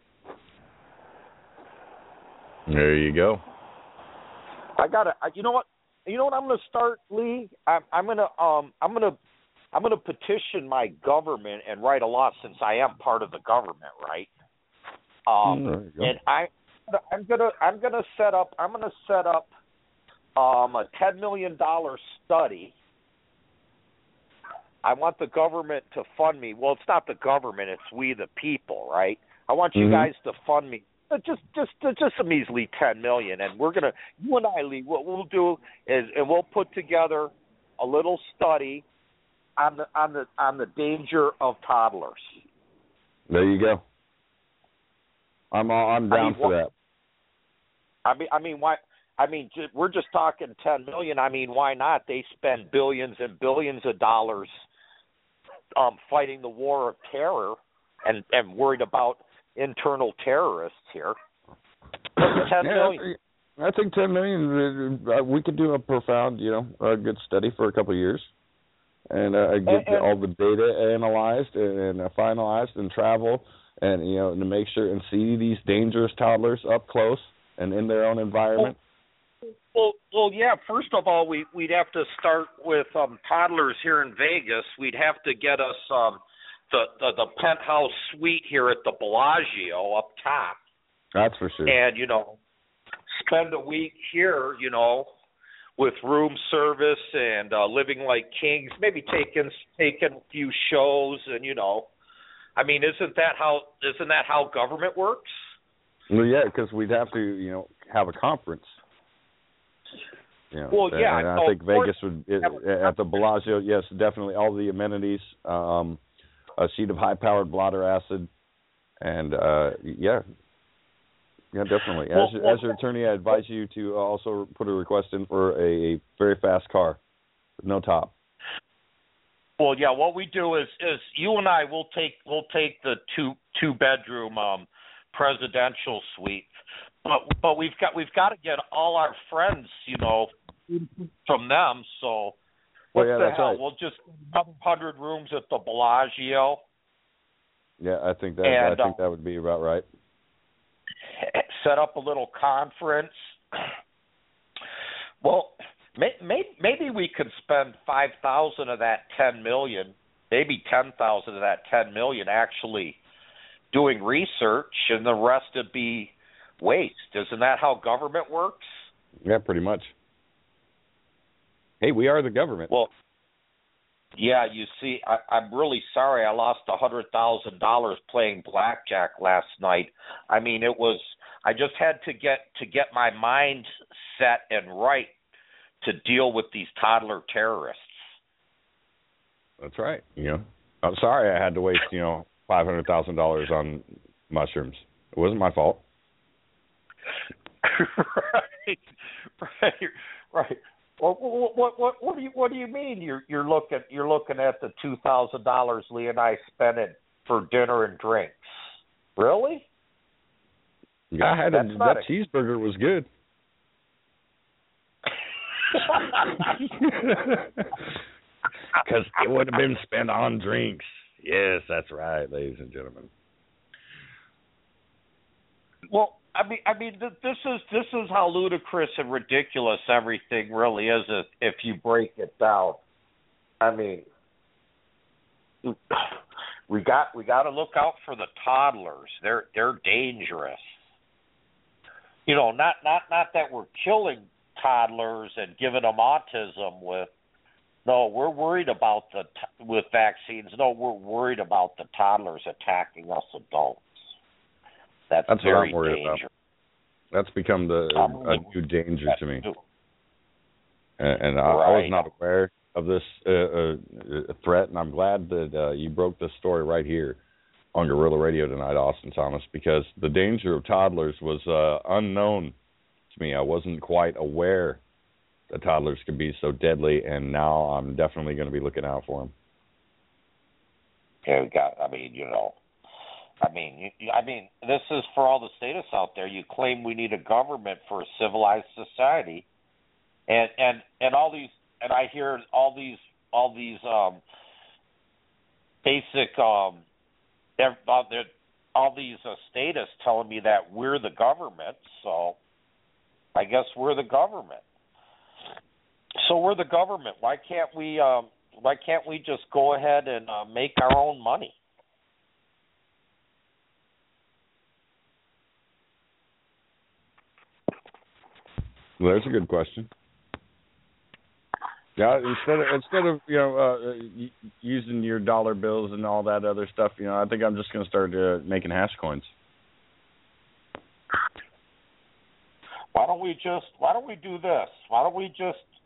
There you go. You know what I'm going to start, Lee? I'm going to petition my government and write a law, since I am part of the government, right? And I'm gonna set up a $10 million study. I want the government to fund me. Well, it's not the government; it's we, the people, right? I want you guys to fund me. Just a measly $10 million, and you and I, Lee, what we'll do is, and we'll put together a little study on the danger of toddlers. There you go. I'm down for that. I mean, why? I mean, we're just talking $10 million. I mean, why not? They spend billions and billions of dollars fighting the war of terror and worried about internal terrorists here. $10 million. I think $10 million. We could do a profound, a good study for a couple of years, and get all the data analyzed and finalized, and travel, and to make sure and see these dangerous toddlers up close and in their own environment. Well, yeah. First of all, we'd have to start with toddlers here in Vegas. We'd have to get us the penthouse suite here at the Bellagio up top. That's for sure. And spend a week here, with room service and living like kings. Maybe taking a few shows, and I mean, isn't that how government works? Well, yeah, because we'd have to, have a conference. Well, yeah. And I think Vegas would, at the Bellagio, yes, definitely all the amenities, a sheet of high-powered blotter acid, and yeah, definitely. As your attorney, I advise you to also put a request in for a very fast car with no top. Well, yeah. What we do is you and I will take the two bedroom presidential suite, but we've got to get all our friends, from them. So what the hell? Right. We'll just 100 rooms at the Bellagio. Yeah, I think that would be about right. Set up a little conference. Well, maybe we could spend 5,000 of that 10 million, maybe 10,000 of that 10 million actually doing research, and the rest would be waste. Isn't that how government works? Yeah, pretty much. Hey, we are the government. Well, yeah, you see, I'm really sorry I lost $100,000 playing blackjack last night. I mean, I just had to get my mind set and right to deal with these toddler terrorists. That's right. I'm sorry I had to waste, $500,000 on mushrooms. It wasn't my fault. Right. What do you mean? You're looking at the $2,000 Lee and I spent it for dinner and drinks. Really? I had that cheeseburger was good. Because it would have been spent on drinks. Yes, that's right, ladies and gentlemen. Well, I mean, this is how ludicrous and ridiculous everything really is if you break it down. I mean, we got to look out for the toddlers. They're dangerous. You know, not that we're killing toddlers and giving them autism with. No, we're worried about with vaccines. No, we're worried about the toddlers attacking us adults. That's very what I'm worried dangerous. About. That's become a new danger to me. And I was not aware of this threat, and I'm glad that you broke this story right here on Guerrilla Radio tonight, Austin Thomas, because the danger of toddlers was unknown to me. I wasn't quite aware that toddlers could be so deadly, and now I'm definitely going to be looking out for them. Yeah, I mean, this is for all the statists out there. You claim we need a government for a civilized society, and all these, and I hear all these basic all these statists telling me that we're the government. So I guess we're the government. So we're the government. Why can't we just go ahead and make our own money? Well, that's a good question. Yeah, instead of using your dollar bills and all that other stuff, I think I'm just going to start making hash coins. Why don't we do this? Why don't we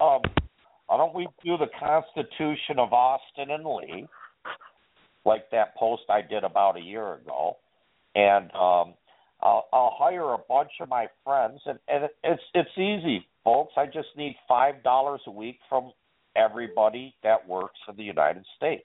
do the Constitution of Austin and Lee, like that post I did about a year ago, and I'll hire a bunch of my friends, and it's easy, folks. I just need $5 a week from everybody that works in the United States.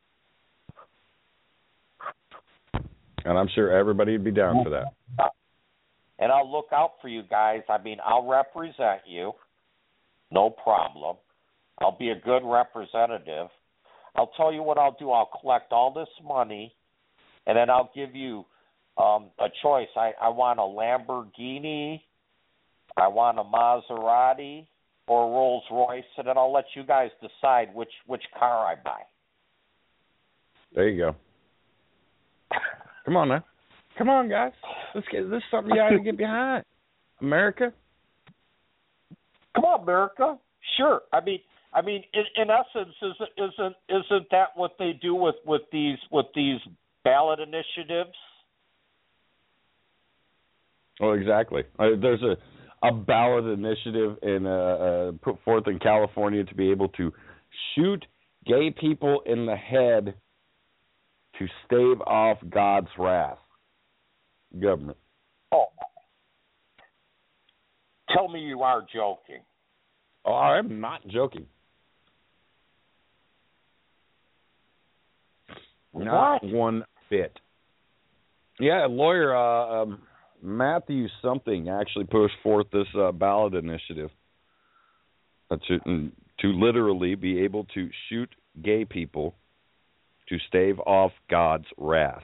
And I'm sure everybody would be down for that. And I'll look out for you guys. I mean, I'll represent you. No problem. I'll be a good representative. I'll tell you what I'll do. I'll collect all this money, and then I'll give you a choice. I want a Lamborghini, I want a Maserati, or a Rolls Royce, and then I'll let you guys decide which car I buy. There you go. Come on now. Come on, guys. This is something you got to get behind. America. Come on, America. Sure. I mean, in essence, isn't that what they do with these ballot initiatives? Well, exactly. There's a ballot initiative put forth in California to be able to shoot gay people in the head to stave off God's wrath. Government. Oh. Tell me you are joking. Oh, I'm not joking. Not one bit. Yeah, a lawyer, Matthew something, actually pushed forth this ballot initiative to literally be able to shoot gay people to stave off God's wrath.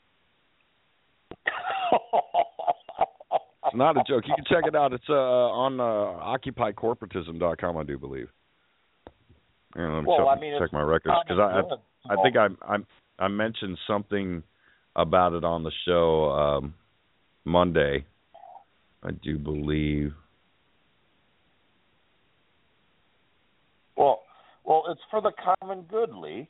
It's not a joke. You can check it out. It's on OccupyCorporatism.com, I do believe. Let me check my records, because I think I mentioned something about it on the show Monday, I do believe. Well, it's for the common good, Lee.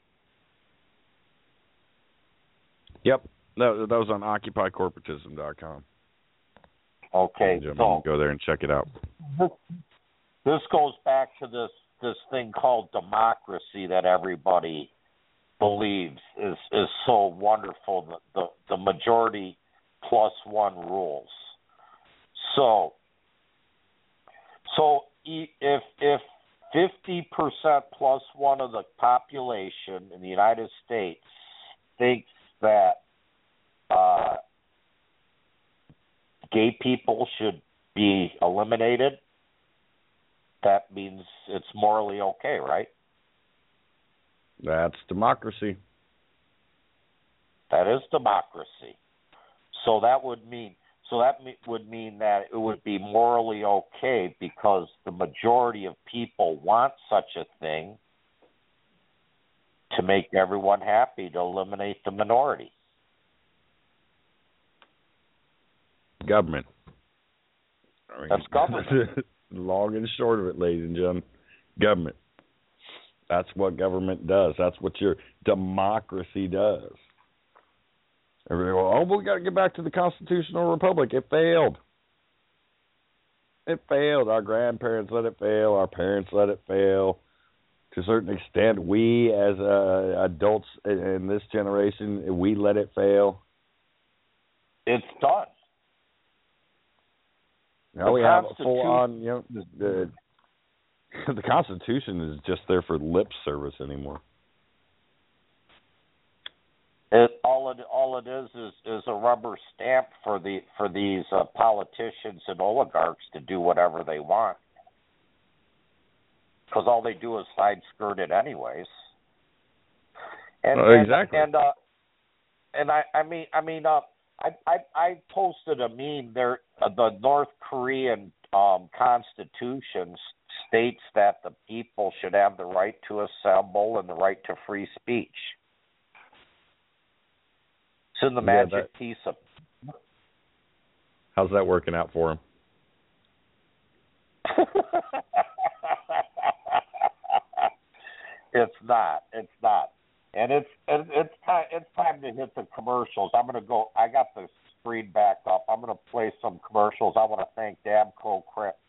Yep, that was on OccupyCorporatism.com. Okay, so go there and check it out. This goes back to this thing called democracy that everybody believes is so wonderful. The majority plus one rules. So if 50% plus one of the population in the United States thinks that gay people should be eliminated, that means it's morally okay, right? That's democracy. That is democracy. So that would mean that it would be morally okay because the majority of people want such a thing to make everyone happy, to eliminate the minority. Government. That's government. Long and short of it, ladies and gentlemen. Government. That's what government does. That's what your democracy does. Everybody goes, we got to get back to the constitutional republic. It failed. It failed. Our grandparents let it fail. Our parents let it fail. To a certain extent, we as adults in this generation, we let it fail. It's done. Now we have a full-on, the Constitution is just there for lip service anymore. All it is a rubber stamp for these politicians and oligarchs to do whatever they want, because all they do is side skirt it anyways. Exactly. I posted a meme there. The North Korean Constitution states that the people should have the right to assemble and the right to free speech. It's in the magic piece of. How's that working out for him? It's not. And it's time to hit the commercials. I'm going to go. I got the screen back up. I'm going to play some commercials. I want to thank Dabco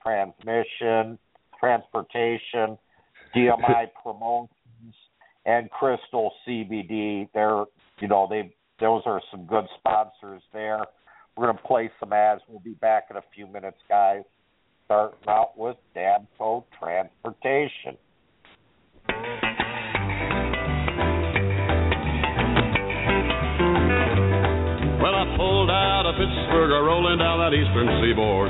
Transportation, DMI Promotions, and Crystal CBD. Those are some good sponsors there. We're going to play some ads. We'll be back in a few minutes, guys. Starting out with Dabco Transportation. Well, I pulled out of Pittsburgh, rolling down that eastern seaboard.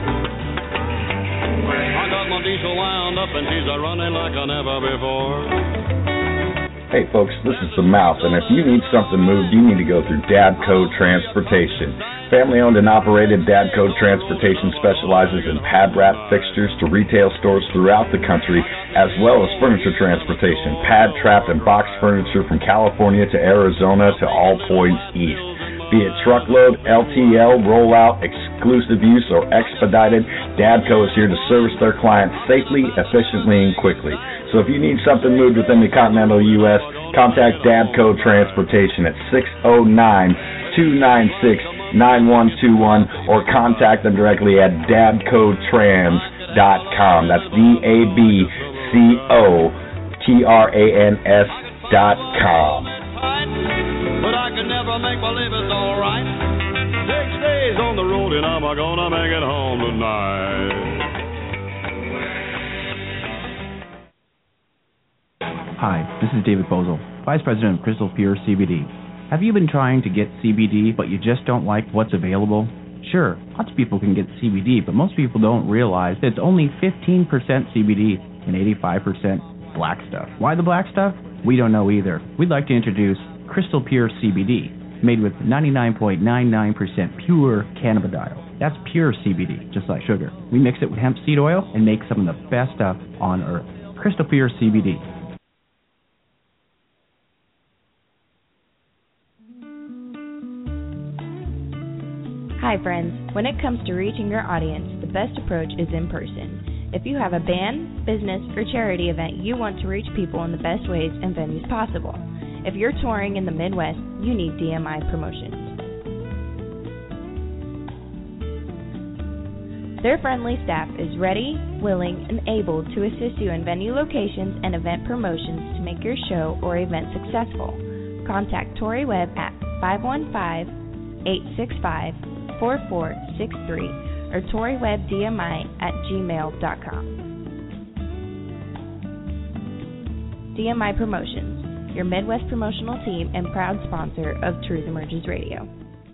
I got my diesel wound up and she's running like I never before. Hey folks, this is the Mouth, and if you need something moved, you need to go through Dabco Transportation. Family-owned and operated, Dabco Transportation specializes in pad wrap fixtures to retail stores throughout the country, as well as furniture transportation, pad, trap, and box furniture from California to Arizona to all points east. Be it truckload, LTL, rollout, exclusive use, or expedited, Dabco is here to service their clients safely, efficiently, and quickly. So if you need something moved within the continental U.S., contact Dabco Transportation at 609-296-9121 or contact them directly at dabcotrans.com. That's DABCOTRANS.com. But I can never make believe it's all right. 6 days on the road and I'm gonna make it home tonight. Hi, this is David Bozel, Vice President of Crystal Pure CBD. Have you been trying to get CBD, but you just don't like what's available? Sure, lots of people can get CBD, but most people don't realize that it's only 15% CBD and 85% black stuff. Why the black stuff? We don't know either. We'd like to introduce Crystal Pure CBD, made with 99.99% pure cannabidiol. That's pure CBD, just like sugar. We mix it with hemp seed oil and make some of the best stuff on earth. Crystal Pure CBD. Hi friends, when it comes to reaching your audience, the best approach is in person. If you have a band, business, or charity event, you want to reach people in the best ways and venues possible. If you're touring in the Midwest, you need DMI Promotions. Their friendly staff is ready, willing, and able to assist you in venue locations and event promotions to make your show or event successful. Contact Tori Webb at 515-865-4463 or ToriWebbDMI@gmail.com. DMI Promotions, your Midwest promotional team and proud sponsor of Truth Emerges Radio.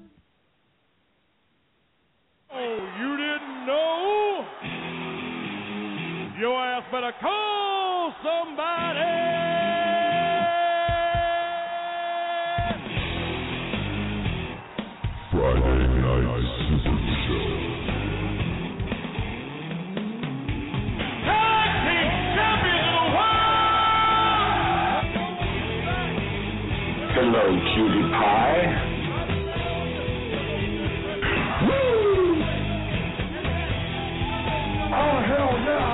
Oh, you didn't know? Your ass better call somebody. Friday Night Super Show. Tag Team Champions of the World! Hello, cutie pie. Woo! Oh, hell yeah!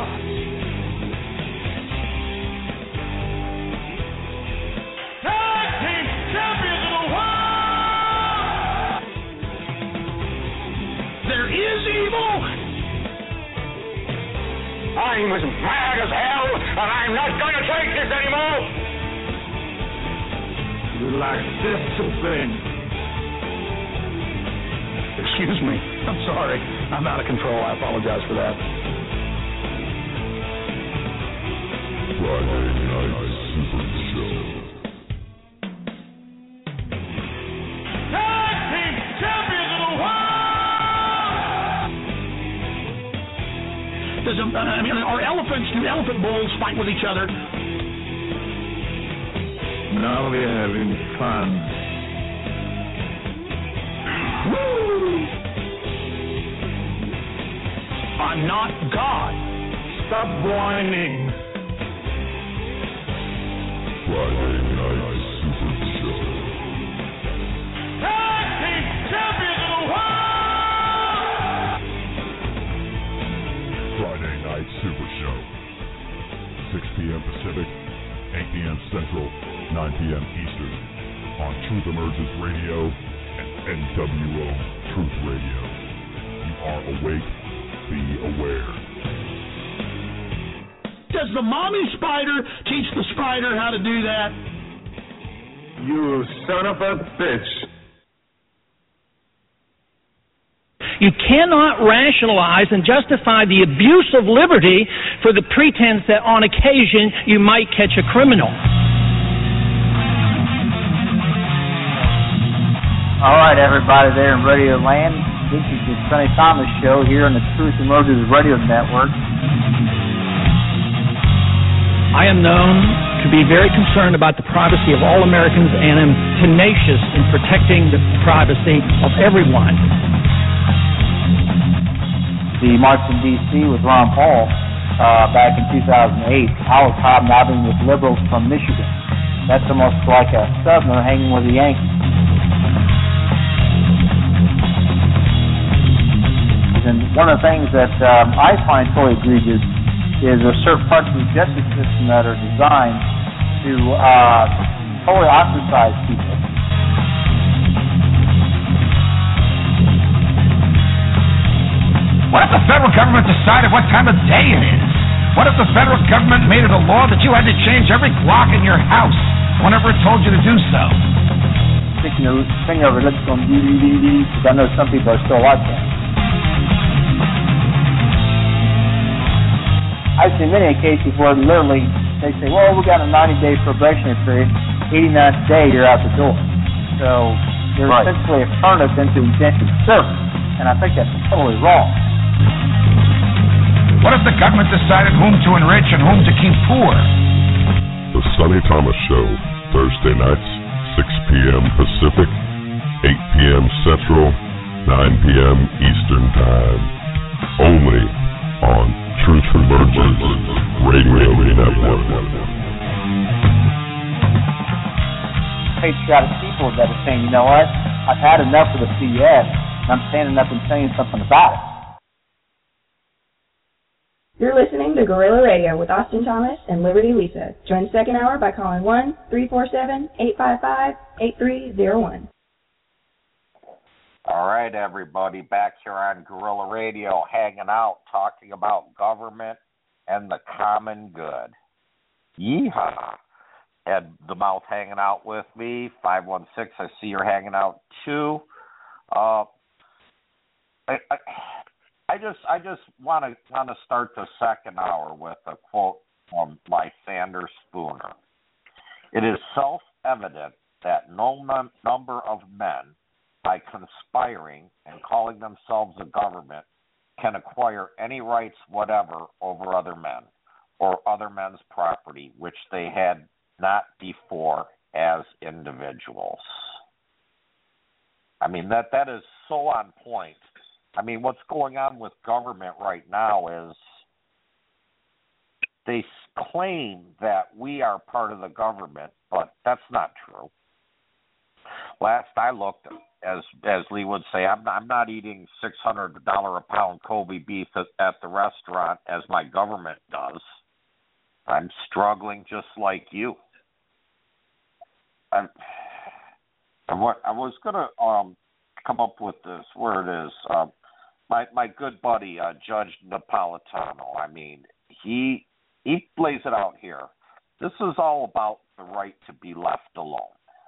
Tag Team Champions of the World! There is evil! I'm as mad as hell, and I'm not going to take this anymore! You like discipline. Excuse me. I'm sorry. I'm out of control. I apologize for that. Friday Night Super Show. Tag Team Champions of the World! Are elephants, do elephant bulls fight with each other? Now we're having fun. Woo! I'm not God. Stop whining. Friday Night Super Show. Tag Team Champions of the World! Friday Night Super Show. 6 p.m. Pacific, 8 p.m. Central, 9 p.m. Eastern on Truth Emerges Radio and NWO Truth Radio. You are awake, be aware. Does the mommy spider teach the spider how to do that? You son of a bitch. You cannot rationalize and justify the abuse of liberty for the pretense that on occasion you might catch a criminal. All right, everybody there in Radio Land. This is the Sonny Thomas Show here on the Truth Emerges Radio Network. I am known to be very concerned about the privacy of all Americans and am tenacious in protecting the privacy of everyone. The march in D.C. with Ron Paul back in 2008, I was hobnobbing with liberals from Michigan. That's almost like a Southerner hanging with a Yankee. And one of the things that I find totally egregious is there are certain parts of the justice system that are designed to totally ostracize people. What if the federal government decided what time of day it is? What if the federal government made it a law that you had to change every clock in your house whenever it told you to do so? Sticking your finger over lips on DVD, because I know some people are still like that. I've seen many cases where literally they say, well, we got a 90-day probationary period, 89th day, you're out the door. So you're essentially a furnace into indentured service, and I think that's totally wrong. What if the government decided whom to enrich and whom to keep poor? The Sonny Thomas Show, Thursday nights, 6 p.m. Pacific, 8 p.m. Central, 9 p.m. Eastern Time. Only on Truth Emerges Radio Network. Patriotic people that are saying, you know what, I've had enough of the CS, and I'm standing up and saying something about it. You're listening to Guerrilla Radio with Austin Thomas and Liberty Lisa. Join the second hour by calling 1-347-855-8301. All right, everybody, back here on Guerrilla Radio, hanging out, talking about government and the common good. Yeehaw. Ed the Mouth hanging out with me, 516, I see you're hanging out too. I just want to start the second hour with a quote from Lysander Spooner. It is self-evident that no number of men, by conspiring and calling themselves a government, can acquire any rights whatever over other men or other men's property, which they had not before as individuals. I mean, that is so on point. I mean, what's going on with government right now is they claim that we are part of the government, but that's not true. Last I looked, as Lee would say, I'm not eating $600 a pound Kobe beef at the restaurant as my government does. I'm struggling just like you. I was going to come up with this, where it is. My good buddy, Judge Napolitano, I mean, he lays it out here. This is all about the right to be left alone.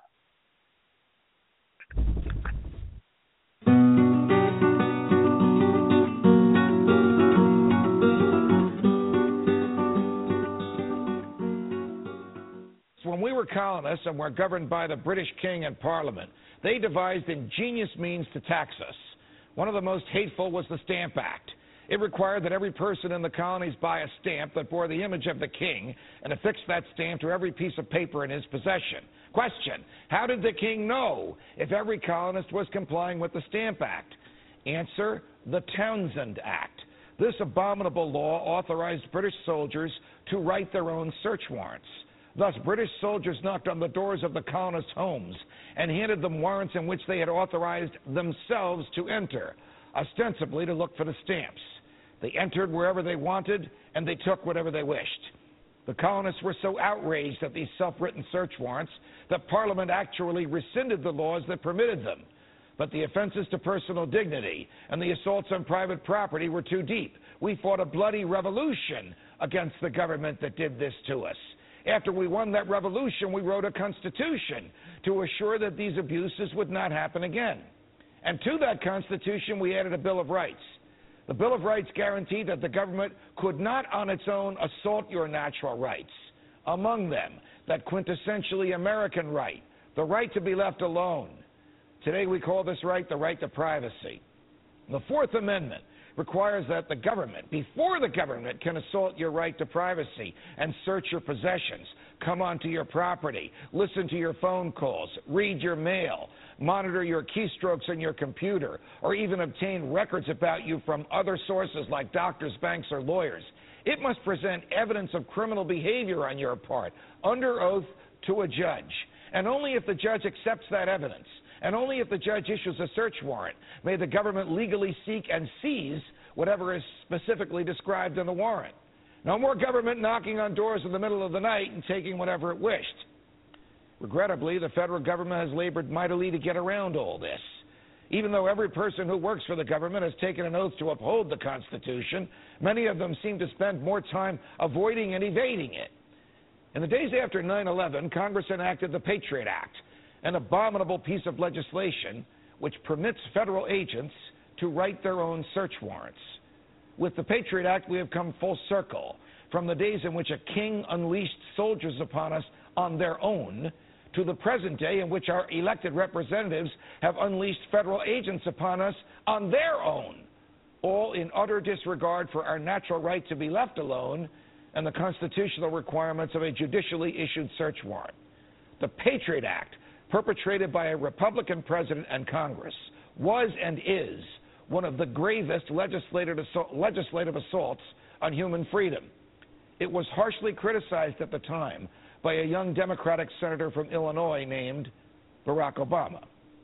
When we were colonists and were governed by the British King and Parliament, they devised ingenious means to tax us. One of the most hateful was the Stamp Act. It required that every person in the colonies buy a stamp that bore the image of the king and affix that stamp to every piece of paper in his possession. Question: how did the king know if every colonist was complying with the Stamp Act? Answer: the Townshend Act. This abominable law authorized British soldiers to write their own search warrants. Thus, British soldiers knocked on the doors of the colonists' homes and handed them warrants in which they had authorized themselves to enter, ostensibly to look for the stamps. They entered wherever they wanted, and they took whatever they wished. The colonists were so outraged at these self-written search warrants that Parliament actually rescinded the laws that permitted them. But the offenses to personal dignity and the assaults on private property were too deep. We fought a bloody revolution against the government that did this to us. After we won that revolution, we wrote a constitution to assure that these abuses would not happen again. And to that constitution, we added a Bill of Rights. The Bill of Rights guaranteed that the government could not on its own assault your natural rights. Among them, that quintessentially American right, the right to be left alone. Today we call this right the right to privacy. The Fourth Amendment requires that the government, before the government can assault your right to privacy and search your possessions, come onto your property, listen to your phone calls, read your mail, monitor your keystrokes on your computer, or even obtain records about you from other sources like doctors, banks, or lawyers, it must present evidence of criminal behavior on your part, under oath to a judge. And only if the judge accepts that evidence, and only if the judge issues a search warrant, may the government legally seek and seize whatever is specifically described in the warrant. No more government knocking on doors in the middle of the night and taking whatever it wished. Regrettably, the federal government has labored mightily to get around all this. Even though every person who works for the government has taken an oath to uphold the Constitution, many of them seem to spend more time avoiding and evading it. In the days after 9/11, Congress enacted the Patriot Act, an abominable piece of legislation which permits federal agents to write their own search warrants. With the Patriot Act, we have come full circle from the days in which a king unleashed soldiers upon us on their own to the present day in which our elected representatives have unleashed federal agents upon us on their own, all in utter disregard for our natural right to be left alone and the constitutional requirements of a judicially issued search warrant. The Patriot Act, perpetrated by a Republican president and Congress, was and is one of the gravest legislative assaults on human freedom. It was harshly criticized at the time by a young Democratic senator from Illinois named Barack Obama.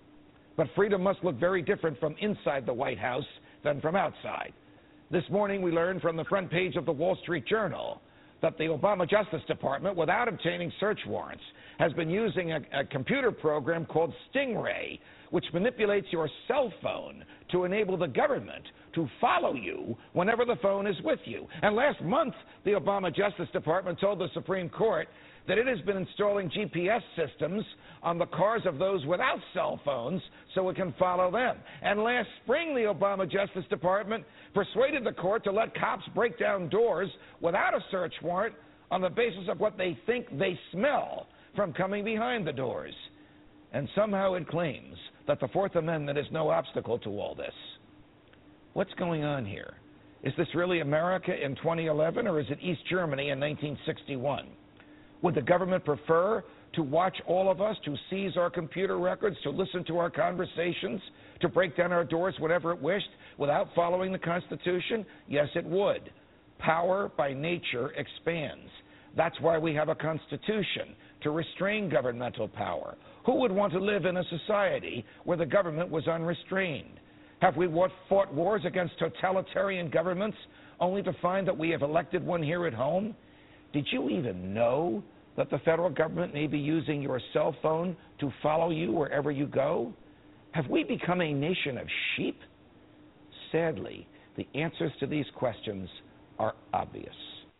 But freedom must look very different from inside the White House than from outside. This morning we learned from the front page of the Wall Street Journal that the Obama Justice Department, without obtaining search warrants, has been using a computer program called Stingray, which manipulates your cell phone to enable the government to follow you whenever the phone is with you. And last month, the Obama Justice Department told the Supreme Court that it has been installing GPS systems on the cars of those without cell phones so it can follow them. And last spring, the Obama Justice Department persuaded the court to let cops break down doors without a search warrant on the basis of what they think they smell, from coming behind the doors. And somehow it claims that the Fourth Amendment is no obstacle to all this. What's going on here? Is this really America in 2011, or is it East Germany in 1961? Would the government prefer to watch all of us, to seize our computer records, to listen to our conversations, to break down our doors whenever it wished, without following the Constitution? Yes, it would. Power by nature expands. That's why we have a Constitution, to restrain governmental power. Who would want to live in a society where the government was unrestrained? Have we fought wars against totalitarian governments only to find that we have elected one here at home? Did you even know that the federal government may be using your cell phone to follow you wherever you go? Have we become a nation of sheep? Sadly, the answers to these questions are obvious.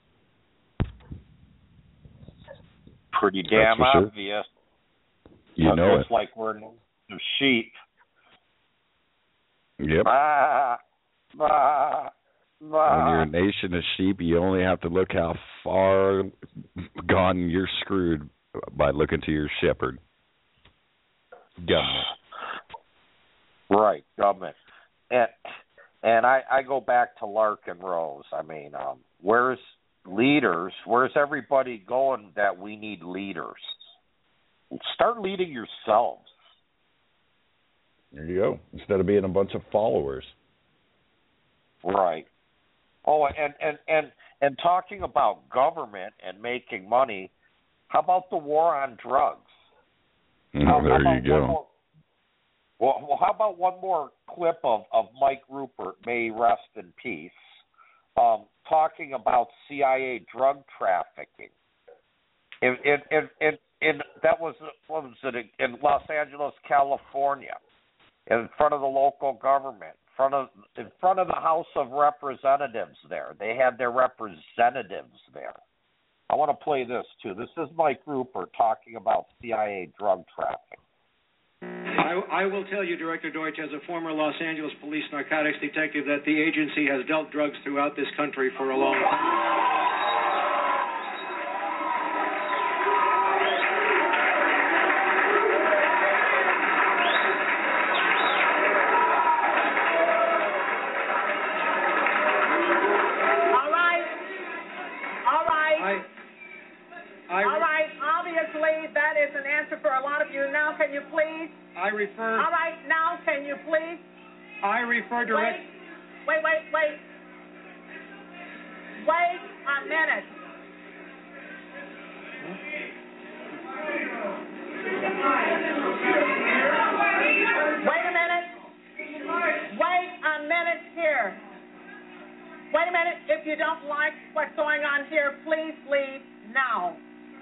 Pretty damn obvious. You know it's like we're of sheep. Yep. When you're a nation of sheep, you only have to look how far gone you're screwed by looking to your shepherd. Government. Right, government. And I go back to Larkin Rose. I mean, where's leaders? Where's everybody going that we need leaders? Start leading yourselves. There you go. Instead of being a bunch of followers. Right. Oh, and talking about government and making money, how about the war on drugs? There you go. Well, how about one more clip of Mike Rupert, may he rest in peace, talking about CIA drug trafficking. That was what was it, in Los Angeles, California, in front of the local government, in front of the House of Representatives there. They had their representatives there. I want to play this, too. This is Mike Rupert talking about CIA drug trafficking. I will tell you, Director Deutsch, as a former Los Angeles police narcotics detective, that the agency has dealt drugs throughout this country for a long time. All right, now, can you please? I refer to... Wait a minute. Wait a minute here. Wait a minute. If you don't like what's going on here, please leave now.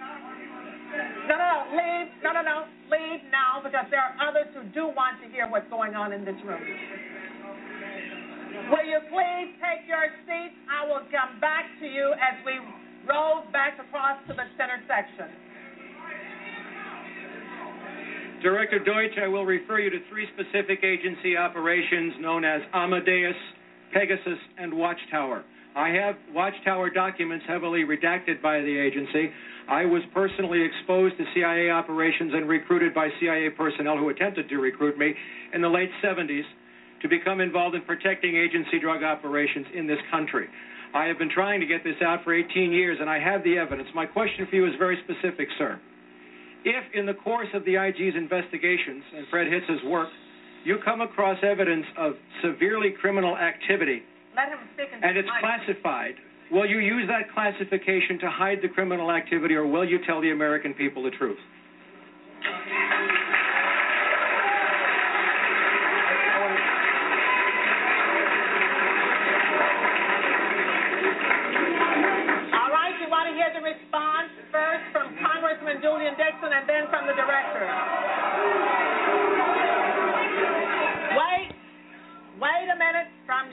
No, leave now, because there are others who do want to hear what's going on in this room. Will you please take your seats? I will come back to you as we roll back across to the center section. Director Deutsch, I will refer you to three specific agency operations known as Amadeus, Pegasus, and Watchtower. I have Watchtower documents heavily redacted by the agency. I was personally exposed to CIA operations and recruited by CIA personnel who attempted to recruit me in the late 70s to become involved in protecting agency drug operations in this country. I have been trying to get this out for 18 years, and I have the evidence. My question for you is very specific, sir. If, in the course of the IG's investigations and Fred Hitz's work, you come across evidence of severely criminal activity, let him speak and it's classified, will you use that classification to hide the criminal activity, or will you tell the American people the truth? All right, you want to hear the response first from Congressman Julian Dixon and then from the director. Wait a minute.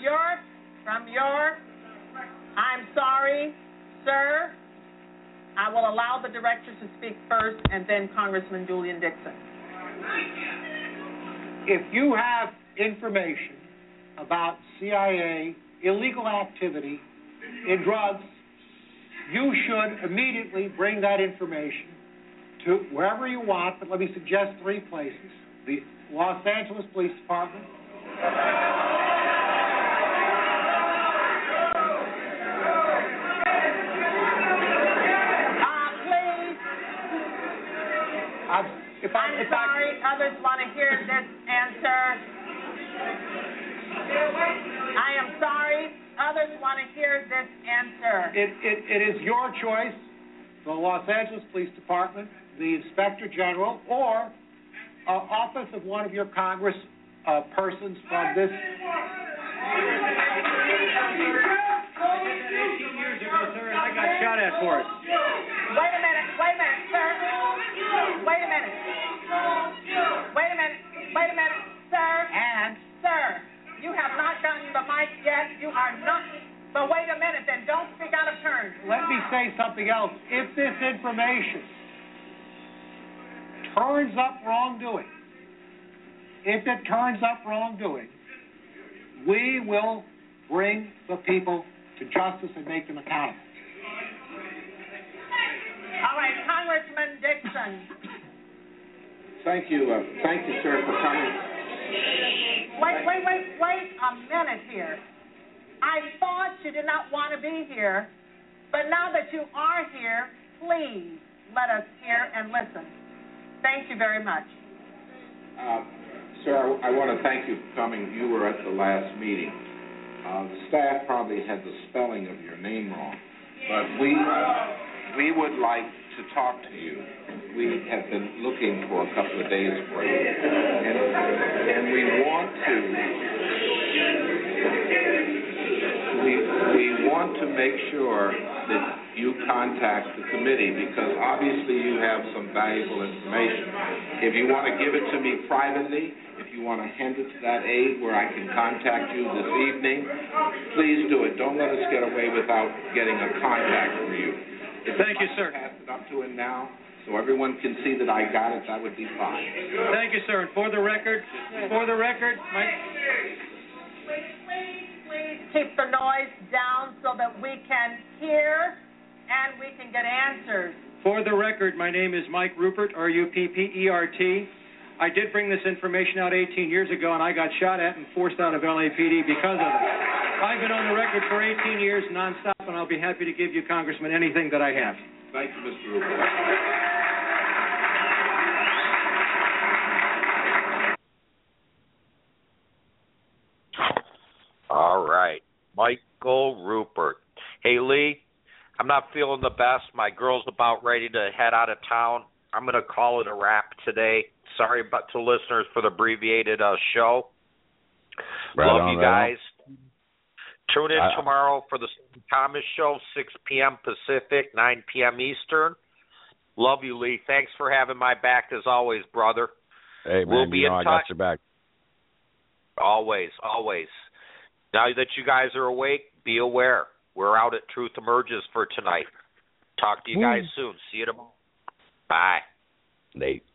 I'm sorry, sir. I will allow the director to speak first and then Congressman Julian Dixon. If you have information about CIA illegal activity in drugs, you should immediately bring that information to wherever you want, but let me suggest 3 places. The Los Angeles Police Department. Please. I'm sorry, others want to hear this answer. I am sorry, others want to hear this answer. It is your choice, the Los Angeles Police Department, the Inspector General, or office of one of your Congress persons from this. 18 years ago, sir, and I got shot at for it. Wait a minute, sir. Wait a minute, sir. And? Sir, you have not gotten the mic yet. You are not. But wait a minute, then don't speak out of turn. Let me say something else. If this information turns up wrongdoing, we will bring the people to justice and make them accountable. All right, Congressman Dixon. Thank you, sir, for coming. Wait a minute here. I thought you did not want to be here, but now that you are here, please let us hear and listen. Thank you very much. Sir, I want to thank you for coming. You were at the last meeting. The staff probably had the spelling of your name wrong, but we would like to talk to you. We have been looking for a couple of days for you, and we want to make sure that you contact the committee, because obviously you have some valuable information. If you want to give it to me privately, if you want to hand it to that aide where I can contact you this evening, please do it. Don't let us get away without getting a contact from you. Thank you, sir. Pass it up to him now so everyone can see that I got it. That would be fine. Thank you, sir. And for the record, Mike. Please keep the noise down so that we can hear and we can get answers. For the record, my name is Mike Ruppert, Ruppert. I did bring this information out 18 years ago, and I got shot at and forced out of LAPD because of it. I've been on the record for 18 years nonstop, and I'll be happy to give you, Congressman, anything that I have. Thank you, Mr. Ruppert. All right. Michael Ruppert. Hey, Lee, I'm not feeling the best. My girl's about ready to head out of town. I'm going to call it a wrap today. Sorry to listeners for the abbreviated show. Love you guys. Tune in tomorrow for the Thomas Show, 6 p.m. Pacific, 9 p.m. Eastern. Love you, Lee. Thanks for having my back as always, brother. Hey, man, we'll be in touch. I got your back. Always, always. Now that you guys are awake, be aware. We're out at Truth Emerges for tonight. Talk to you guys soon. See you tomorrow. Bye. Nate.